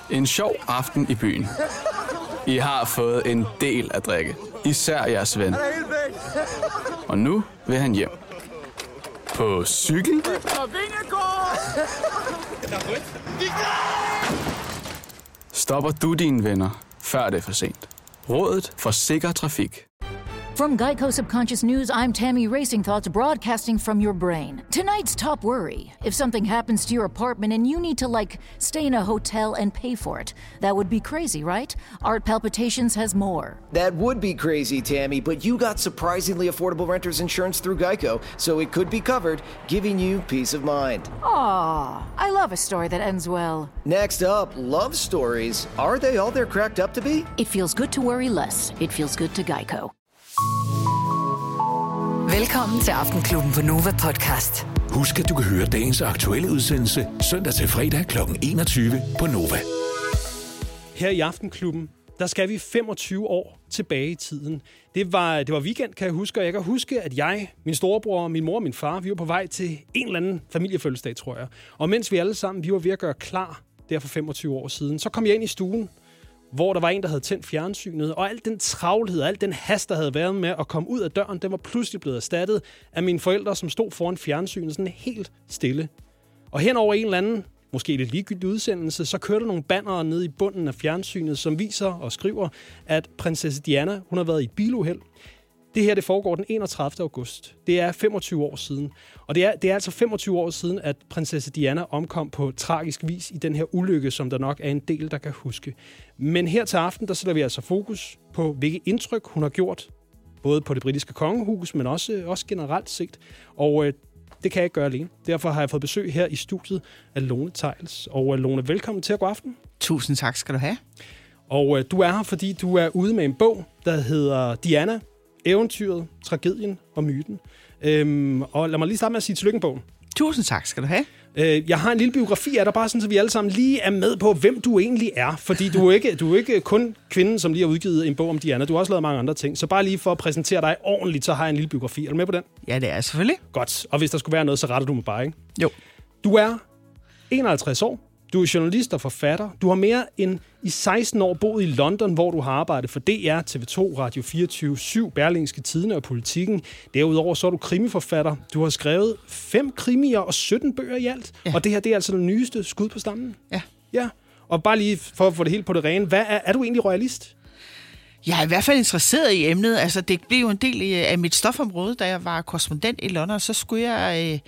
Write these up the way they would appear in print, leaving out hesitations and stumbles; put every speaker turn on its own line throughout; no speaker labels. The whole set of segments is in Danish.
En sjov aften i byen. I har fået en del at drikke. Især jeres ven. Og nu vil han hjem. På cykel? Stopper du dine venner, før det er for sent? Rådet for sikker trafik.
From Geico Subconscious News, I'm Tammy Racing Thoughts broadcasting from your brain. Tonight's top worry. If something happens to your apartment and you need to, stay in a hotel and pay for it. That would be crazy, right? Art Palpitations has more.
That would be crazy, Tammy, but you got surprisingly affordable renter's insurance through Geico, so it could be covered, giving you peace of mind.
Aw, I love a story that ends well.
Next up, love stories. Are they all they're cracked up to be?
It feels good to worry less. It feels good to Geico.
Velkommen til Aftenklubben på Nova Podcast.
Husk, at du kan høre dagens aktuelle udsendelse søndag til fredag kl. 21 på Nova.
Her i Aftenklubben, der skal vi 25 år tilbage i tiden. Det var weekend, kan jeg huske, og jeg kan huske, at jeg, min storebror, min mor og min far, vi var på vej til en eller anden familiefødselsdag, tror jeg. Og mens vi alle sammen, vi var ved at gøre klar der for 25 år siden, så kom jeg ind i stuen, hvor der var en, der havde tændt fjernsynet, og al den travlhed og al den hast, der havde været med at komme ud af døren, den var pludselig blevet erstattet af mine forældre, som stod foran fjernsynet sådan helt stille. Og hen over en eller anden, måske lidt ligegyldig udsendelse, så kørte der nogle bannere ned i bunden af fjernsynet, som viser og skriver, at prinsesse Diana, hun har været i et biluheld. Det her, det foregår den 31. august. Det er 25 år siden. Og det er altså 25 år siden, at prinsesse Diana omkom på tragisk vis i den her ulykke, som der nok er en del, der kan huske. Men her til aften, der sætter vi altså fokus på, hvilke indtryk hun har gjort, både på det britiske kongehus, men også generelt set. Og det kan jeg ikke gøre alene. Derfor har jeg fået besøg her i studiet af Lone Theils. Og Lone, velkommen til. God aften.
Tusind tak skal du have.
Og du er her, fordi du er ude med en bog, der hedder Diana, eventyret, tragedien og myten. Og lad mig lige starte med at sige tillykke med bogen.
Tusind tak skal du have.
Jeg har en lille biografi af dig, bare sådan, så vi alle sammen lige er med på, hvem du egentlig er. Fordi du er ikke kun kvinden, som lige har udgivet en bog om Diana. Du har også lavet mange andre ting. Så bare lige for at præsentere dig ordentligt, så har jeg en lille biografi. Er du med på den?
Ja, det er selvfølgelig.
Godt. Og hvis der skulle være noget, så retter du mig bare, ikke?
Jo.
Du er 51 år. Du er journalist og forfatter. Du har mere end i 16 år boet i London, hvor du har arbejdet for DR, TV2, Radio 24/7, Berlingske Tidende og Politikken. Derudover så er du krimiforfatter. Du har skrevet 5 krimier og 17 bøger i alt. Ja. Og det her, det er altså det nyeste skud på stammen.
Ja.
Ja. Og bare lige for at få det helt på det rene. Er du egentlig royalist?
Jeg er i hvert fald interesseret i emnet. Altså, det blev jo en del af mit stofområde, da jeg var korrespondent i London. Så skulle jeg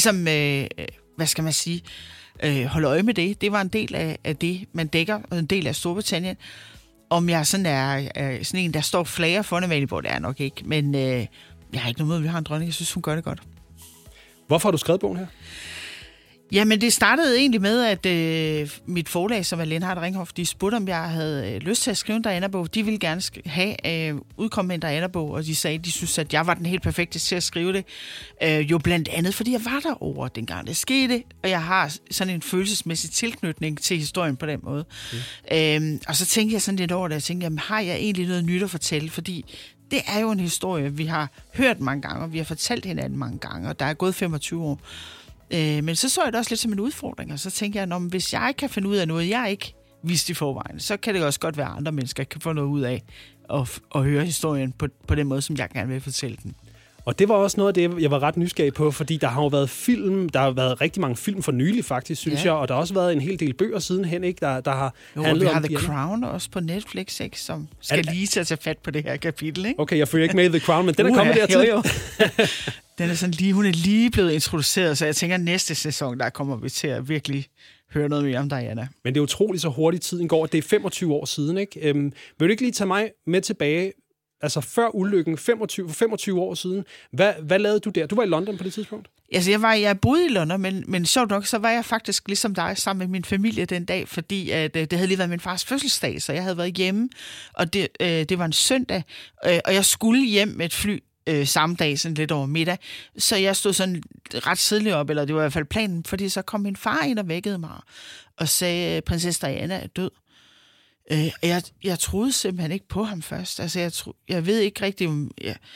holde øje med det. Det var en del af det, man dækker, og en del af Storbritannien. Om jeg sådan er sådan en, der står flager for det, hvor det er nok ikke. Men jeg har ikke noget måde, vi har en dronning. Jeg synes, hun gør det godt.
Hvorfor har du skrevet bogen her?
Jamen, det startede egentlig med, at mit forlag, som er Lindhardt Ringhof, de spurgte, om jeg havde lyst til at skrive en Diana-bog. De ville gerne have udkomme med en Diana-bog, og de sagde, at de synes, at jeg var den helt perfekte til at skrive det. Jo blandt andet, fordi jeg var derovre, dengang det skete, og jeg har sådan en følelsesmæssig tilknytning til historien på den måde. Og så tænkte jeg sådan lidt over det, og tænkte, jamen, har jeg egentlig noget nyt at fortælle? Fordi det er jo en historie, vi har hørt mange gange, og vi har fortalt hinanden mange gange, og der er gået 25 år. Men så jeg det også lidt som en udfordring, og så tænkte jeg, at hvis jeg kan finde ud af noget, jeg ikke vidste i forvejen, så kan det også godt være, at andre mennesker kan få noget ud af at høre historien på den måde, som jeg gerne vil fortælle den. Og det var også noget af det, jeg var ret nysgerrig på, fordi der har jo været film, der har været rigtig mange film for nylig faktisk, synes jeg, og der har også været en hel del bøger sidenhen, ikke, der har handlet om The Crown også på Netflix, ikke, som skal lige til at tage fat på det her kapitel, ikke?
Okay, jeg følger ikke med i The Crown, men den er kommet dertil.
Jo. Den er sådan hun er lige blevet introduceret, så jeg tænker, at næste sæson, der kommer vi til at virkelig høre noget mere om Diana. Men
det er utroligt så hurtigt tiden går, det er 25 år siden, ikke? Vil du ikke lige tage mig med tilbage, altså før ulykken, 25 år siden. Hvad lavede du der? Du var i London på det tidspunkt?
Altså, jeg boede i London, men sjovt nok, så var jeg faktisk ligesom dig sammen med min familie den dag, fordi at, det havde lige været min fars fødselsdag, så jeg havde været hjemme, og det var en søndag, og jeg skulle hjem med et fly samme dag, sådan lidt over middag, så jeg stod sådan ret tidligt op, eller det var i hvert fald planen, fordi så kom min far ind og vækkede mig, og sagde, prinsesse Diana er død. Jeg troede simpelthen ikke på ham først. Altså, jeg ved ikke rigtigt,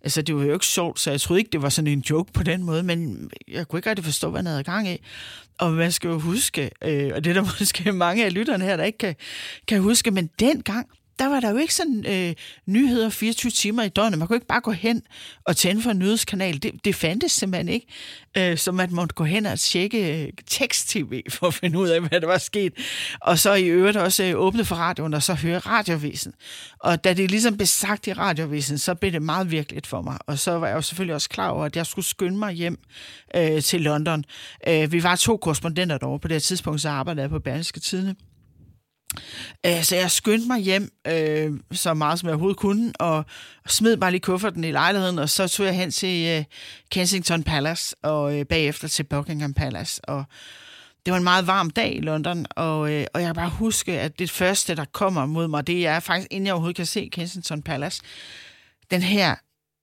Altså, det var jo ikke sjovt, så jeg troede ikke, det var sådan en joke på den måde, men jeg kunne ikke rigtig forstå, hvad han havde gang i. Og man skal jo huske, og det er der måske mange af lytterne her, der ikke kan huske, men dengang, der var der jo ikke sådan nyheder 24 timer i døgnet. Man kunne ikke bare gå hen og tænde for en nyhedskanal. Det fandtes simpelthen ikke. Så man måtte gå hen og tjekke tekst-tv for at finde ud af, hvad der var sket. Og så i øvrigt også åbne for radioen og så høre radiovisen. Og da det ligesom blev sagt i radiovisen, så blev det meget virkeligt for mig. Og så var jeg jo selvfølgelig også klar over, at jeg skulle skynde mig hjem til London. Vi var 2 korrespondenter derovre. På det her tidspunkt, så arbejdede jeg på Berlingske Tidende. Så jeg skyndte mig hjem så meget, som jeg overhovedet kunne, og smed bare lige kufferten i lejligheden, og så tog jeg hen til Kensington Palace, og bagefter til Buckingham Palace. Og det var en meget varm dag i London, og jeg kan bare huske, at det første, der kommer mod mig, det er faktisk, inden jeg overhovedet kan se Kensington Palace, den her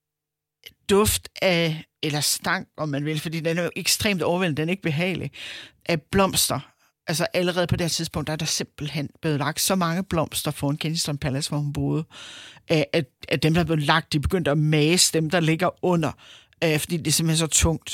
duft af, eller stank, om man vil, fordi den er jo ekstremt overvældende, den er ikke behagelig, af blomster. Altså allerede på det her tidspunkt, der er der simpelthen blevet lagt så mange blomster foran Kensington Palace, hvor hun boede, at dem, der er blevet lagt, de begyndte at mase dem, der ligger under, fordi det er simpelthen så tungt,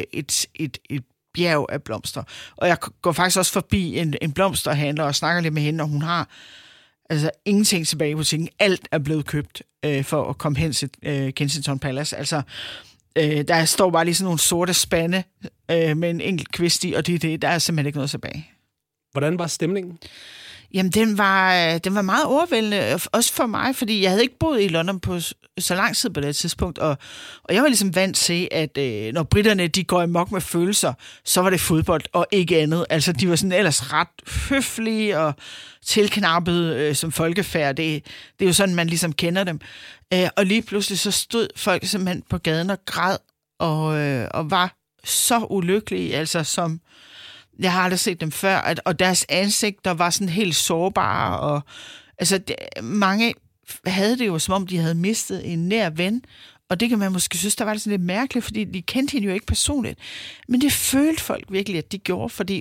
et bjerg af blomster. Og jeg går faktisk også forbi en blomsterhandler og snakker lidt med hende, og hun har altså ingenting tilbage i butikken. Alt er blevet købt for at komme hen til Kensington Palace. Altså, der står bare lige sådan nogle sorte spande med en enkelt kvist i, og det, der er simpelthen ikke noget tilbage.
Hvordan var stemningen?
Jamen, den var meget overvældende, også for mig, fordi jeg havde ikke boet i London på så lang tid på det tidspunkt, og jeg var ligesom vant til, at når britterne de går amok med følelser, så var det fodbold og ikke andet. Altså, de var sådan ellers ret høflige og tilknappede som folkefærd. Det er jo sådan, man ligesom kender dem. Og lige pludselig så stod folk simpelthen på gaden og græd, og var så ulykkelige, altså som jeg har aldrig set dem før, og deres ansigter var sådan helt sårbare, og altså mange havde det jo, som om de havde mistet en nær ven, og det kan man måske synes, der var det sådan lidt mærkeligt, fordi de kendte hende jo ikke personligt, men det følte folk virkelig, at de gjorde, fordi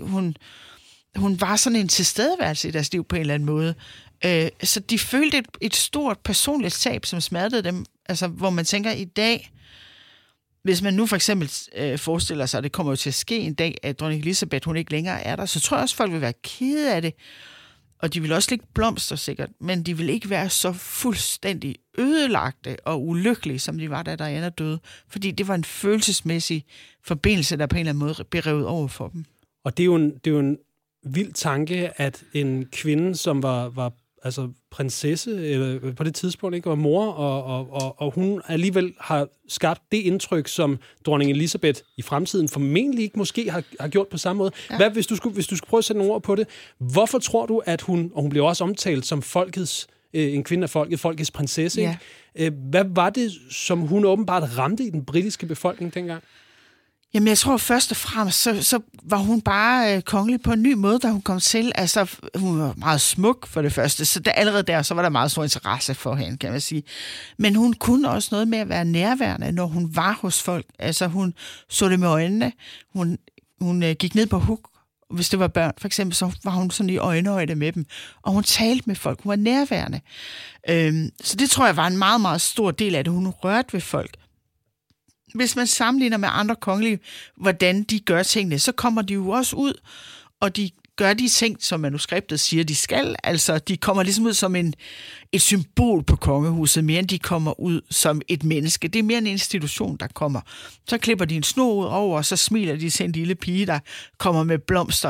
hun var sådan en tilstedeværelse i deres liv på en eller anden måde, så de følte et stort personligt tab, som smertede dem, altså hvor man tænker i dag, hvis man nu for eksempel forestiller sig, at det kommer jo til at ske en dag, at dronning Elizabeth, hun ikke længere er der, så tror jeg også, at folk vil være kede af det. Og de vil også lægge blomster sikkert, men de vil ikke være så fuldstændig ødelagte og ulykkelige, som de var, da Diana døde. Fordi det var en følelsesmæssig forbindelse, der på en eller anden måde blev revet over for dem. Og
det er jo en vild tanke, at en kvinde, som var altså prinsesse eller på det tidspunkt, ikke, var mor, og hun alligevel har skabt det indtryk, som dronning Elizabeth i fremtiden formentlig ikke måske har gjort på samme måde. Ja. Hvad, hvis du skulle prøve at sætte nogle ord på det, hvorfor tror du, at hun, og hun blev også omtalt som en kvinde af folket, folkets prinsesse, ja. Hvad var det, som hun åbenbart ramte i den britiske befolkning dengang?
Jamen, jeg tror først og fremmest, så var hun bare kongelig på en ny måde, da hun kom til. Altså, hun var meget smuk for det første, så allerede der, så var der meget stor interesse for hende, kan man sige. Men hun kunne også noget med at være nærværende, når hun var hos folk. Altså, hun så det med øjnene. Hun gik ned på huk, hvis det var børn, for eksempel, så var hun sådan i øjenhøjde med dem. Og hun talte med folk. Hun var nærværende. Så det tror jeg var en meget, meget stor del af det. Hun rørte ved folk. Hvis man sammenligner med andre kongelige, hvordan de gør tingene, så kommer de jo også ud, og de gør de ting, som manuskriptet siger, de skal. Altså, de kommer ligesom ud som et symbol på kongehuset, mere end de kommer ud som et menneske. Det er mere en institution, der kommer. Så klipper de en snor ud over, og så smiler de til en lille pige, der kommer med blomster.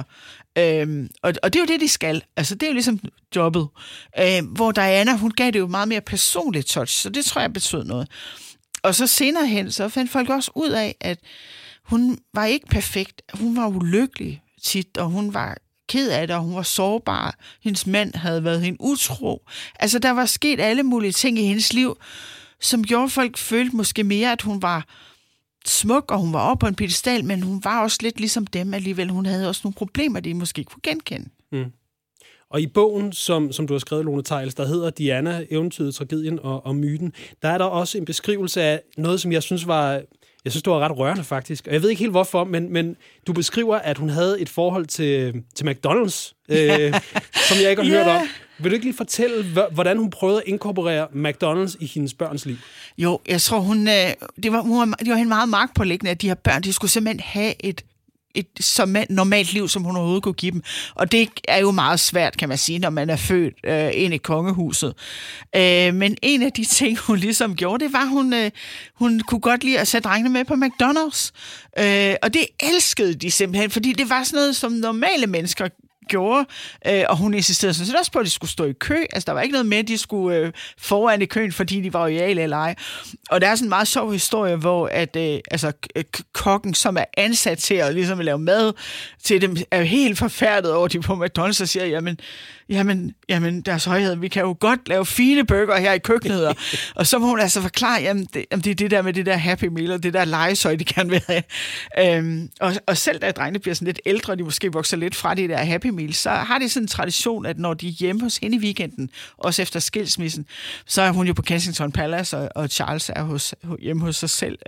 Og det er jo det, de skal. Altså, det er jo ligesom jobbet. Hvor Diana, hun gav det jo meget mere personligt touch, så det tror jeg betød noget. Og så senere hen, så fandt folk også ud af, at hun var ikke perfekt. Hun var ulykkelig tit, og hun var ked af det, og hun var sårbar. Hendes mand havde været hende utro. Altså, der var sket alle mulige ting i hendes liv, som gjorde folk følte måske mere, at hun var smuk, og hun var oppe på en piedestal, men hun var også lidt ligesom dem alligevel. Hun havde også nogle problemer, de måske kunne genkende. Mm.
Og i bogen, som du har skrevet, Lone Theils, der hedder Diana, eventyret, tragedien og myten, der er der også en beskrivelse af noget, som jeg synes det var ret rørende faktisk. Og jeg ved ikke helt hvorfor, men du beskriver, at hun havde et forhold til McDonald's, som jeg ikke har hørt om. Vil du ikke lige fortælle, hvordan hun prøvede at inkorporere McDonald's i hendes børns liv?
Jo, jeg tror, det var hende meget magtpåliggende, at de her børn, de skulle simpelthen have et så normalt liv, som hun overhovedet kunne give dem. Og det er jo meget svært, kan man sige, når man er født ind i kongehuset. Men en af de ting, hun ligesom gjorde, det var, hun kunne godt lide at sætte drengene med på McDonald's. Og det elskede de simpelthen, fordi det var sådan noget, som normale mennesker gjorde, og hun insisterede sådan set også på, at de skulle stå i kø. Altså, der var ikke noget med, at de skulle foran i køen, fordi de var royale eller ej. Og der er sådan en meget sjov historie, hvor kokken, som er ansat til at ligesom lave mad til dem, er helt forfærdet over, de på McDonald's og siger, jamen, deres højhed, vi kan jo godt lave fine burger her i køkkenet. Og så må hun altså forklare, jamen, det er det der med det der Happy Meal, og det der legetøj, de gerne vil have. Og selv da drengene bliver sådan lidt ældre, og de måske vokser lidt fra det der Happy Meal, så har de sådan en tradition, at når de er hjemme hos hende i weekenden, også efter skilsmissen, så er hun jo på Kensington Palace, og Charles er hjemme hos sig selv.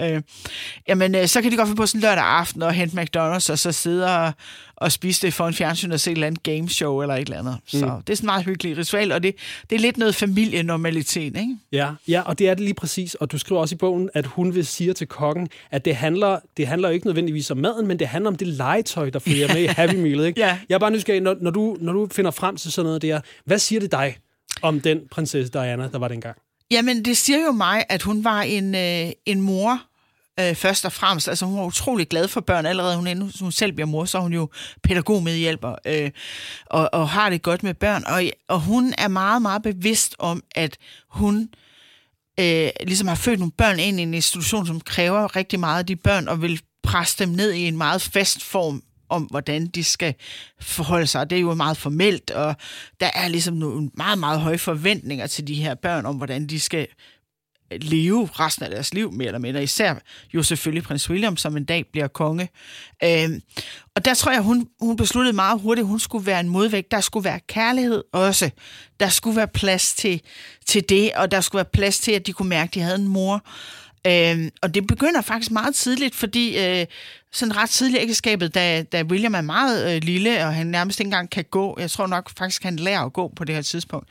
Så kan de godt få på sådan lørdag aften og hente McDonald's, og så sidde og spise det for en fjernsyn og se et eller andet gameshow eller et eller andet. Så det er sådan en meget hyggelig ritual, og det er lidt noget familienormalitet, ikke?
Ja, og det er det lige præcis. Og du skriver også i bogen, at hun vil sige til kokken, at det handler ikke nødvendigvis om maden, men det handler om det legetøj, der følger med i Happy Meal, ikke? Ja. Jeg er bare nysgerrig, når du finder frem til sådan noget der, hvad siger det dig om den prinsesse Diana, der var dengang? Jamen, det siger jo mig, at hun var en mor, først og fremmest. Altså, hun var utrolig glad for børn. Allerede hun selv bliver mor, så er hun jo pædagogmedhjælper og har det godt med børn. Og hun er meget, meget bevidst om, at hun ligesom har født nogle børn ind i en institution, som kræver rigtig meget af de børn, og vil presse dem ned i en meget fast form om, hvordan de skal forholde sig. Det er jo meget formelt, og der er ligesom nogle meget, meget høje forventninger til de her børn, om hvordan de skal leve resten af deres liv, mere eller mindre. Især jo selvfølgelig prins William, som en dag bliver konge. Og der tror jeg, hun besluttede meget hurtigt, at hun skulle være en modvægt. Der skulle være kærlighed også. Der skulle være plads til det, og der skulle være plads til, at de kunne mærke, at de havde en mor. Og det begynder faktisk meget tidligt, fordi sådan ret tidligt ægteskabet, da William er meget lille, og han nærmest ikke engang kan gå, jeg tror nok faktisk, han lærer at gå på det her tidspunkt,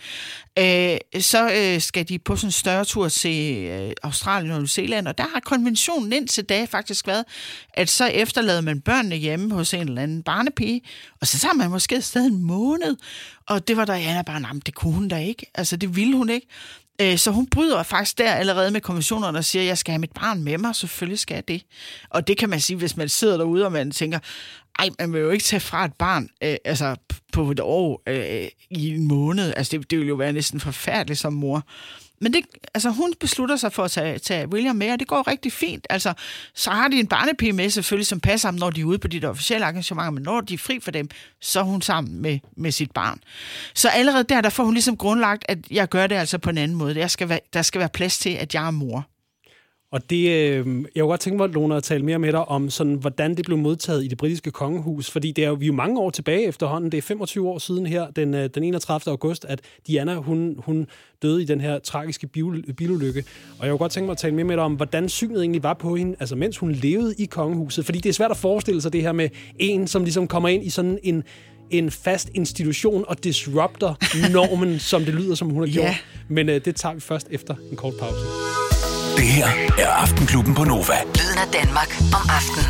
så skal de på sådan en større tur til Australien og New Zealand, og der har konventionen indtil da faktisk været, at så efterlader man børnene hjemme hos en eller anden barnepige, og så tager man måske afsted en måned, og det var Diana bare, nej, det kunne hun da ikke, altså det ville hun ikke. Så hun bryder faktisk der allerede med konventionerne og siger, at jeg skal have mit barn med mig, selvfølgelig skal jeg det. Og det kan man sige, hvis man sidder derude, og man tænker, man vil jo ikke tage fra et barn på et år i en måned. Altså det vil jo være næsten forfærdeligt som mor. Men hun beslutter sig for at tage William med, og det går rigtig fint. Altså, så har de en barnepige med selvfølgelig, som passer ham, når de er ude på de officielle arrangementer, men når de er fri for dem, så er hun sammen med sit barn. Så allerede der får hun ligesom grundlagt, at jeg gør det altså på en anden måde. Der skal være plads til, at jeg er mor. Og det, jeg kunne godt tænke mig, Lone, at tale mere med dig om, sådan, hvordan det blev modtaget i det britiske kongehus. Fordi vi er jo mange år tilbage efterhånden. Det er 25 år siden her, den 31. august, at Diana, hun døde i den her tragiske bilulykke. Og jeg kunne godt tænke mig at tale mere med dig om, hvordan synet egentlig var på hende, altså mens hun levede i kongehuset. Fordi det er svært at forestille sig det her med en, som ligesom kommer ind i sådan en fast institution og disrupter normen, som det lyder, som hun har gjort. Men det tager vi først efter en kort pause.
Det her er Aftenklubben på Nova.
Lyden af Danmark om aftenen.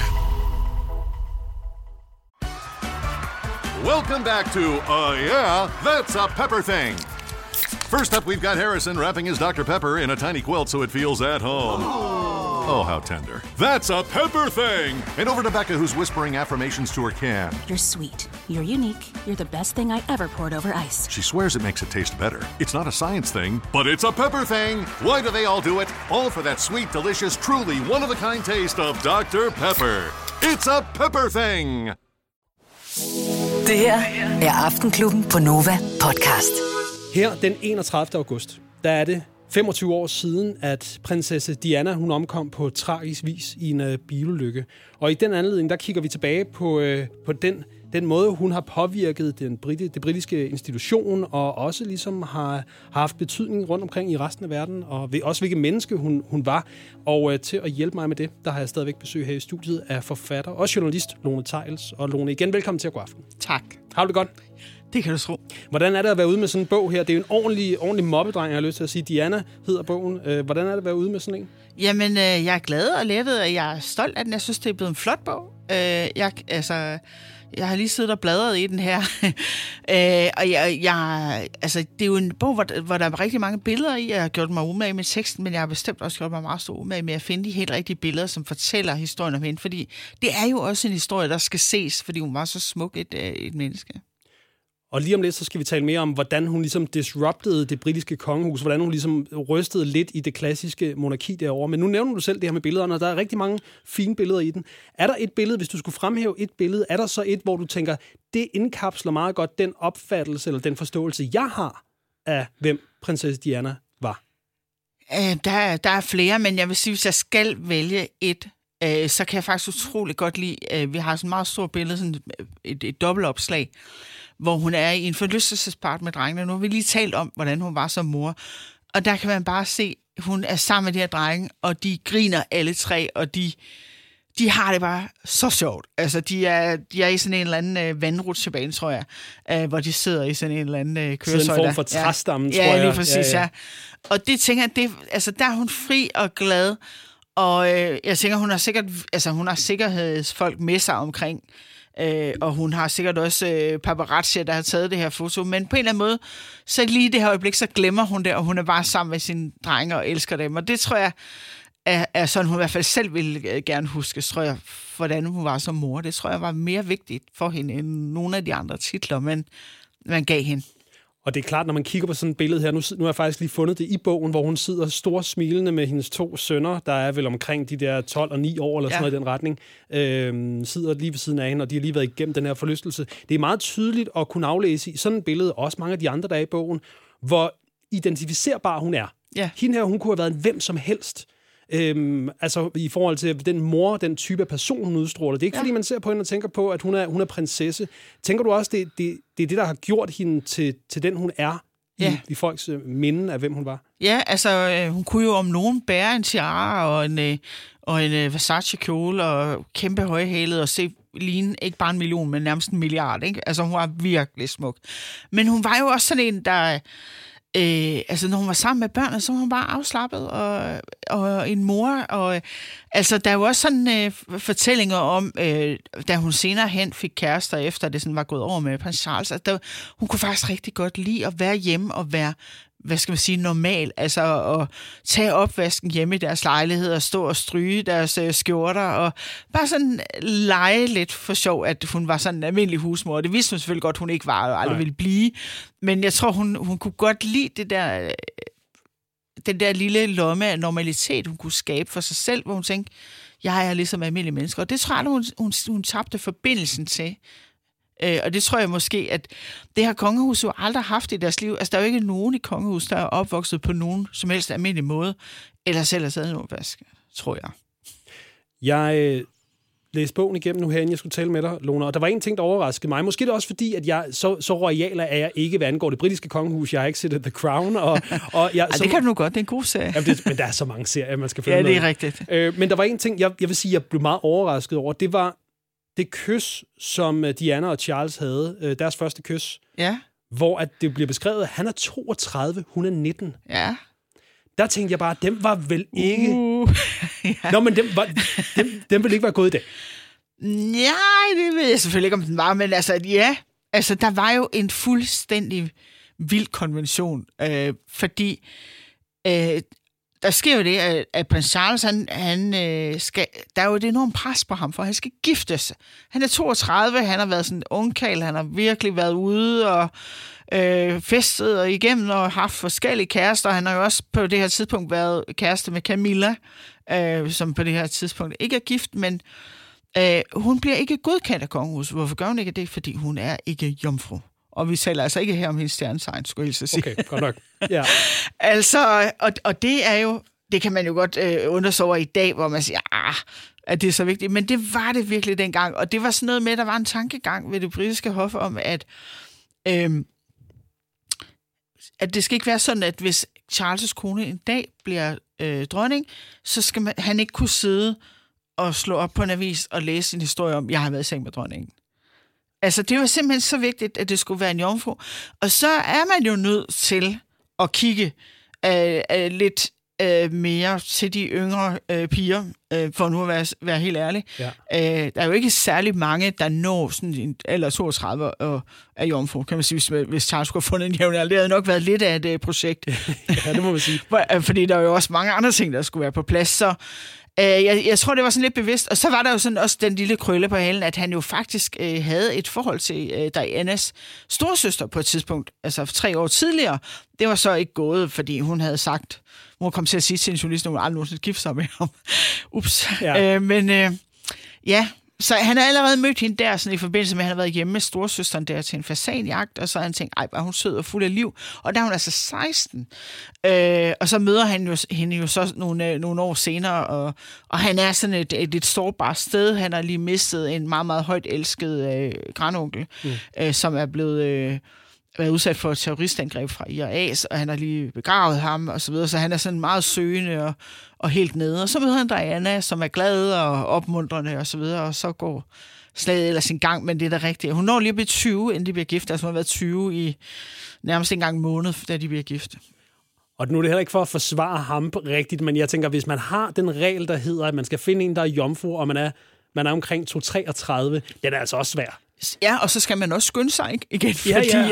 Welcome back to Yeah, That's a Pepper Thing. First up, we've got Harrison wrapping his Dr. Pepper in a tiny quilt so it feels at home. Oh, how tender. That's a Pepper Thing! And over to Becca, who's whispering affirmations to her can.
You're sweet. You're unique. You're the best thing I ever poured over ice.
She swears it makes it taste better. It's not a science thing, but it's a Pepper Thing! Why do they all do it? All for that sweet, delicious, truly one-of-a-kind taste of Dr. Pepper. It's a Pepper Thing!
Det her er Aftenklubben på Nova podcast.
Her den 31. august, der er det 25 år siden, at prinsesse Diana, hun omkom på tragisk vis i en bilulykke. Og i den anledning, der kigger vi tilbage på den den måde, hun har påvirket det britiske institution, og også ligesom har haft betydning rundt omkring i resten af verden, og også hvilket menneske hun var. Og til at hjælpe mig med det, der har jeg stadigvæk besøg her i studiet af forfatter og journalist Lone Theils. Og Lone, igen velkommen til God Aften.
Tak.
Har du det godt?
Det kan du tro.
Hvordan er det at være ude med sådan en bog her? Det er jo en ordentlig mobbedreng, jeg har lyst til at sige. Diana hedder bogen. Hvordan er det at være ude med sådan en?
Jamen, jeg er glad og lettet, og jeg er stolt af den. Jeg synes, det er blevet en flot bog. Jeg har lige siddet og bladret i den her. Og det er jo en bog, hvor der er rigtig mange billeder i. Jeg har gjort mig umage med teksten, men jeg har bestemt også gjort mig meget stor umage med at finde de helt rigtige billeder, som fortæller historien om hende. Fordi det er jo også en historie, der skal ses, fordi hun var så smuk et menneske.
Og lige om lidt, så skal vi tale mere om, hvordan hun ligesom disruptede det britiske kongehus, hvordan hun ligesom rystede lidt i det klassiske monarki derovre. Men nu nævner du selv det her med billederne, og der er rigtig mange fine billeder i den. Er der et billede, hvis du skulle fremhæve et billede, er der så et, hvor du tænker, det indkapsler meget godt den opfattelse eller den forståelse, jeg har af, hvem prinsesse Diana var?
Der er flere, men jeg vil sige, hvis jeg skal vælge et, så kan jeg faktisk utroligt godt lide, vi har sådan et meget stort billede, sådan et dobbeltopslag, hvor hun er i en forlystelsespark med drengene. Nu har vi lige talt om, hvordan hun var som mor. Og der kan man bare se, hun er sammen med de her drenge, og de griner alle tre, og de har det bare så sjovt. Altså, de er i sådan en eller anden vandrutsjebane, tror jeg, hvor de sidder i sådan en eller anden køresøjle.
Sådan en form for træstammen, tror jeg.
Ja, lige præcis, ja. Og det tænker jeg, der er hun fri og glad, og jeg tænker, hun har sikkerhedsfolk med sig omkring, og hun har sikkert også paparazzi, der har taget det her foto, men på en eller anden måde, så lige det her øjeblik, så glemmer hun det, og hun er bare sammen med sine drenge og elsker dem, og det tror jeg er sådan, hun i hvert fald selv ville gerne huske, tror jeg, hvordan hun var som mor. Det tror jeg var mere vigtigt for hende, end nogle af de andre titler, men man gav hende. Og det er klart, når man kigger på sådan et billede her, nu har jeg faktisk lige fundet det i bogen, hvor hun sidder stor smilende med hendes 2 sønner, der er vel omkring de der 12 og 9 år, eller sådan noget i den retning, sidder lige ved siden af hende, og de har lige været igennem den her forlystelse. Det er meget tydeligt at kunne aflæse i sådan et billede, også mange af de andre, der er i bogen, hvor identificerbar hun er. Ja. Hende her, hun kunne have været en hvem som helst. Altså i forhold til den mor, den type af person, hun udstråler. Det er ikke, fordi man ser på hende og tænker på, at hun er prinsesse. Tænker du også, det er det, der har gjort hende til den, hun er i folks minde af, hvem hun var? Ja, altså hun kunne jo om nogen bære en tiara og en Versace-kjole og kæmpe højhælet og se ligne ikke bare 1 million, men nærmest 1 milliard. Ikke? Altså hun var virkelig smuk. Men hun var jo også sådan en, der... når hun var sammen med børnene, så var hun bare afslappet og en mor. Og, altså, der er jo også sådan fortællinger om, da hun senere hen fik kærester, efter det sådan var gået over med prins Charles, at hun kunne faktisk rigtig godt lide at være hjemme og være, hvad skal man sige, normal. Altså at tage opvasken hjemme i deres lejlighed og stå og stryge deres skjorter og bare sådan lege lidt for sjov, at hun var sådan en almindelig husmor. Det vidste hun selvfølgelig godt, hun ikke var og aldrig ville blive. Men jeg tror, hun kunne godt lide den der lille lomme af normalitet, hun kunne skabe for sig selv, hvor hun tænkte, jeg er ligesom almindelig menneske. Og det tror jeg, hun tabte forbindelsen til. Og det tror jeg måske, at det her kongehus jo aldrig haft i deres liv. Altså, der er jo ikke nogen i kongehus, der er opvokset på nogen som helst almindelig måde, eller selv har taget en opvask, tror jeg. Jeg læste bogen igennem nu her, inden jeg skulle tale med dig, Lone, og der var en ting, der overraskede mig. Måske det også fordi, at jeg så royal er jeg ikke, hvad angår det britiske kongehus. Jeg har ikke set The Crown. Og det kan du nu godt, det er en god serie. Men der er så mange serier, man skal følge med. Ja, det er rigtigt. Men der var en ting, jeg vil sige, jeg blev meget overrasket over. Det var det kys, som Diana og Charles havde, deres første kys, hvor at det bliver beskrevet, at han er 32, hun er 19. Ja. Der tænkte jeg bare, dem var vel ikke... Nå, men dem ville ikke være gået i dag. Nej, det ved jeg selvfølgelig ikke, om den var, men altså, der var jo en fuldstændig vild konvention, fordi der sker jo det, at prins Charles, han skal... Der er jo et enormt pres på ham, for han skal giftes. Han er 32, han har været sådan en ungkarl, han har virkelig været ude og festet og igennem og haft forskellige kærester. Han har jo også på det her tidspunkt været kæreste med Camilla, som på det her tidspunkt ikke er gift, men hun bliver ikke godkendt af kongehuset. Hvorfor gør hun ikke det? Fordi hun er ikke jomfru. Og vi taler altså ikke her om hendes stjernetegn, skulle jeg sige. Okay, godt nok. Ja. Altså, og det er jo, det kan man jo godt undre sig over i dag, hvor man siger, at det er så vigtigt. Men det var det virkelig dengang. Og det var sådan noget med, at der var en tankegang ved det britiske hof om, at det skal ikke være sådan, at hvis Charles' kone en dag bliver dronning, så skal han ikke kunne sidde og slå op på en avis og læse en historie om, jeg har været i seng med dronningen. Altså, det var simpelthen så vigtigt, at det skulle være en jomfru. Og så er man jo nødt til at kigge lidt mere til de yngre piger, for nu at være helt ærlig. Ja. Der er jo ikke særlig mange, der når sådan en alder 32 og er jomfru, kan man sige, hvis Charles skulle have fundet en jævn alder. Det havde nok været lidt af et projekt.
Ja, det må man sige.
Fordi der er jo også mange andre ting, der skulle være på plads, så jeg tror, det var sådan lidt bevidst. Og så var der jo sådan også den lille krølle på halen, at han jo faktisk havde et forhold til Dianas storsøster på et tidspunkt, altså 3 år tidligere. Det var så ikke gået, fordi hun havde sagt, hun kom til at sige til en journalist, at hun aldrig nogensinde gifte sig med ham. Ups. Ja. Ja, så han har allerede mødt hende der, sådan i forbindelse med, at han har været hjemme med storsøsteren der til en fasanjagt, og så har han tænkt, ej, var hun sød og fuld af liv. Og der er hun altså 16. Og så møder han hende jo så nogle år senere, og han er sådan et lidt sårbart sted. Han har lige mistet en meget, meget højt elsket grandonkel, som er blevet været udsat for et terroristangreb fra IRA, og han har lige begravet ham, og så videre, så han er sådan meget søgende og helt nede. Og så møder han Diana, som er glad og opmuntrende, og så videre, og så går slaget ellers sin gang, men det er da rigtigt. Hun når lige at blive 20, inden de bliver gift. Altså hun har været 20 i nærmest en gang en måned, da de bliver gift.
Og nu er det heller ikke for at forsvare ham rigtigt, men jeg tænker, hvis man har den regel, der hedder, at man skal finde en, der er jomfru, og man er omkring 2,33, den er altså også svær.
Ja, og så skal man også skynde sig, ikke? Igen, fordi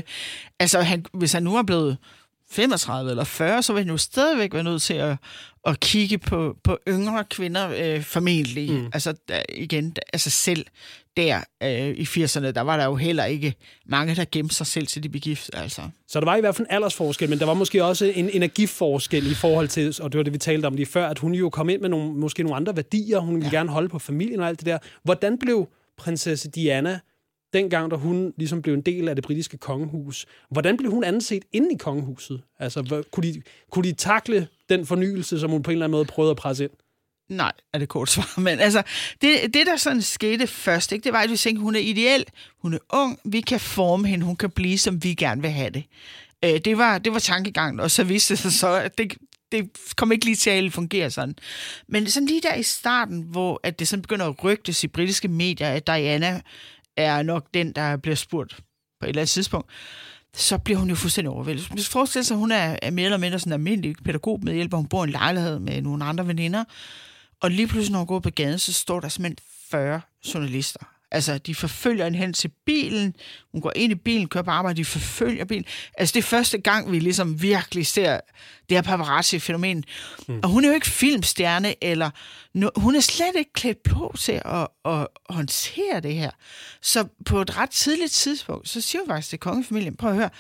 at hvis han nu er blevet 35 eller 40, så vil han jo stadigvæk være nødt til at kigge på yngre kvinder formentlig. Altså igen, altså selv der i 80'erne, der var der jo heller ikke mange, der gemte sig selv til de begift. Altså.
Så der var i hvert fald en aldersforskel, men der var måske også en energiforskel i forhold til, og det var det, vi talte om lige før, at hun jo kom ind med nogle andre værdier, hun ville gerne holde på familien og alt det der. Hvordan blev prinsesse Diana, dengang da hun ligesom blev en del af det britiske kongehus, hvordan blev hun anset inde i kongehuset? Altså, kunne de takle den fornyelse, som hun på en eller anden måde prøvede at presse ind?
Nej, er det kort svar. Men altså, det der sådan skete først, ikke, det var, at vi tænkte, hun er ideel, hun er ung, vi kan forme hende, hun kan blive, som vi gerne vil have det. Det var tankegangen, og så viste det sig så, at det kom ikke lige til at fungere sådan. Men sådan lige der i starten, hvor at det sådan begynder at rygtes i britiske medier, at Diana er nok den, der bliver spurgt på et eller andet tidspunkt, så bliver hun jo fuldstændig overvældet. Hvis forestiller sig, at hun er mere eller mindre sådan en almindelig pædagog med hjælp, og hun bor i en lejlighed med nogle andre veninder, og lige pludselig, når hun går på gaden, så står der simpelthen 40 journalister. Altså, de forfølger hende hen til bilen. Hun går ind i bilen, kører på arbejde, de forfølger bilen. Altså, det er første gang, vi ligesom virkelig ser det her paparazzi-fænomen. Og hun er jo ikke filmstjerne, eller hun er slet ikke klædt på til at håndtere det her. Så på et ret tidligt tidspunkt, så siger hun faktisk til kongefamilien, prøv at høre,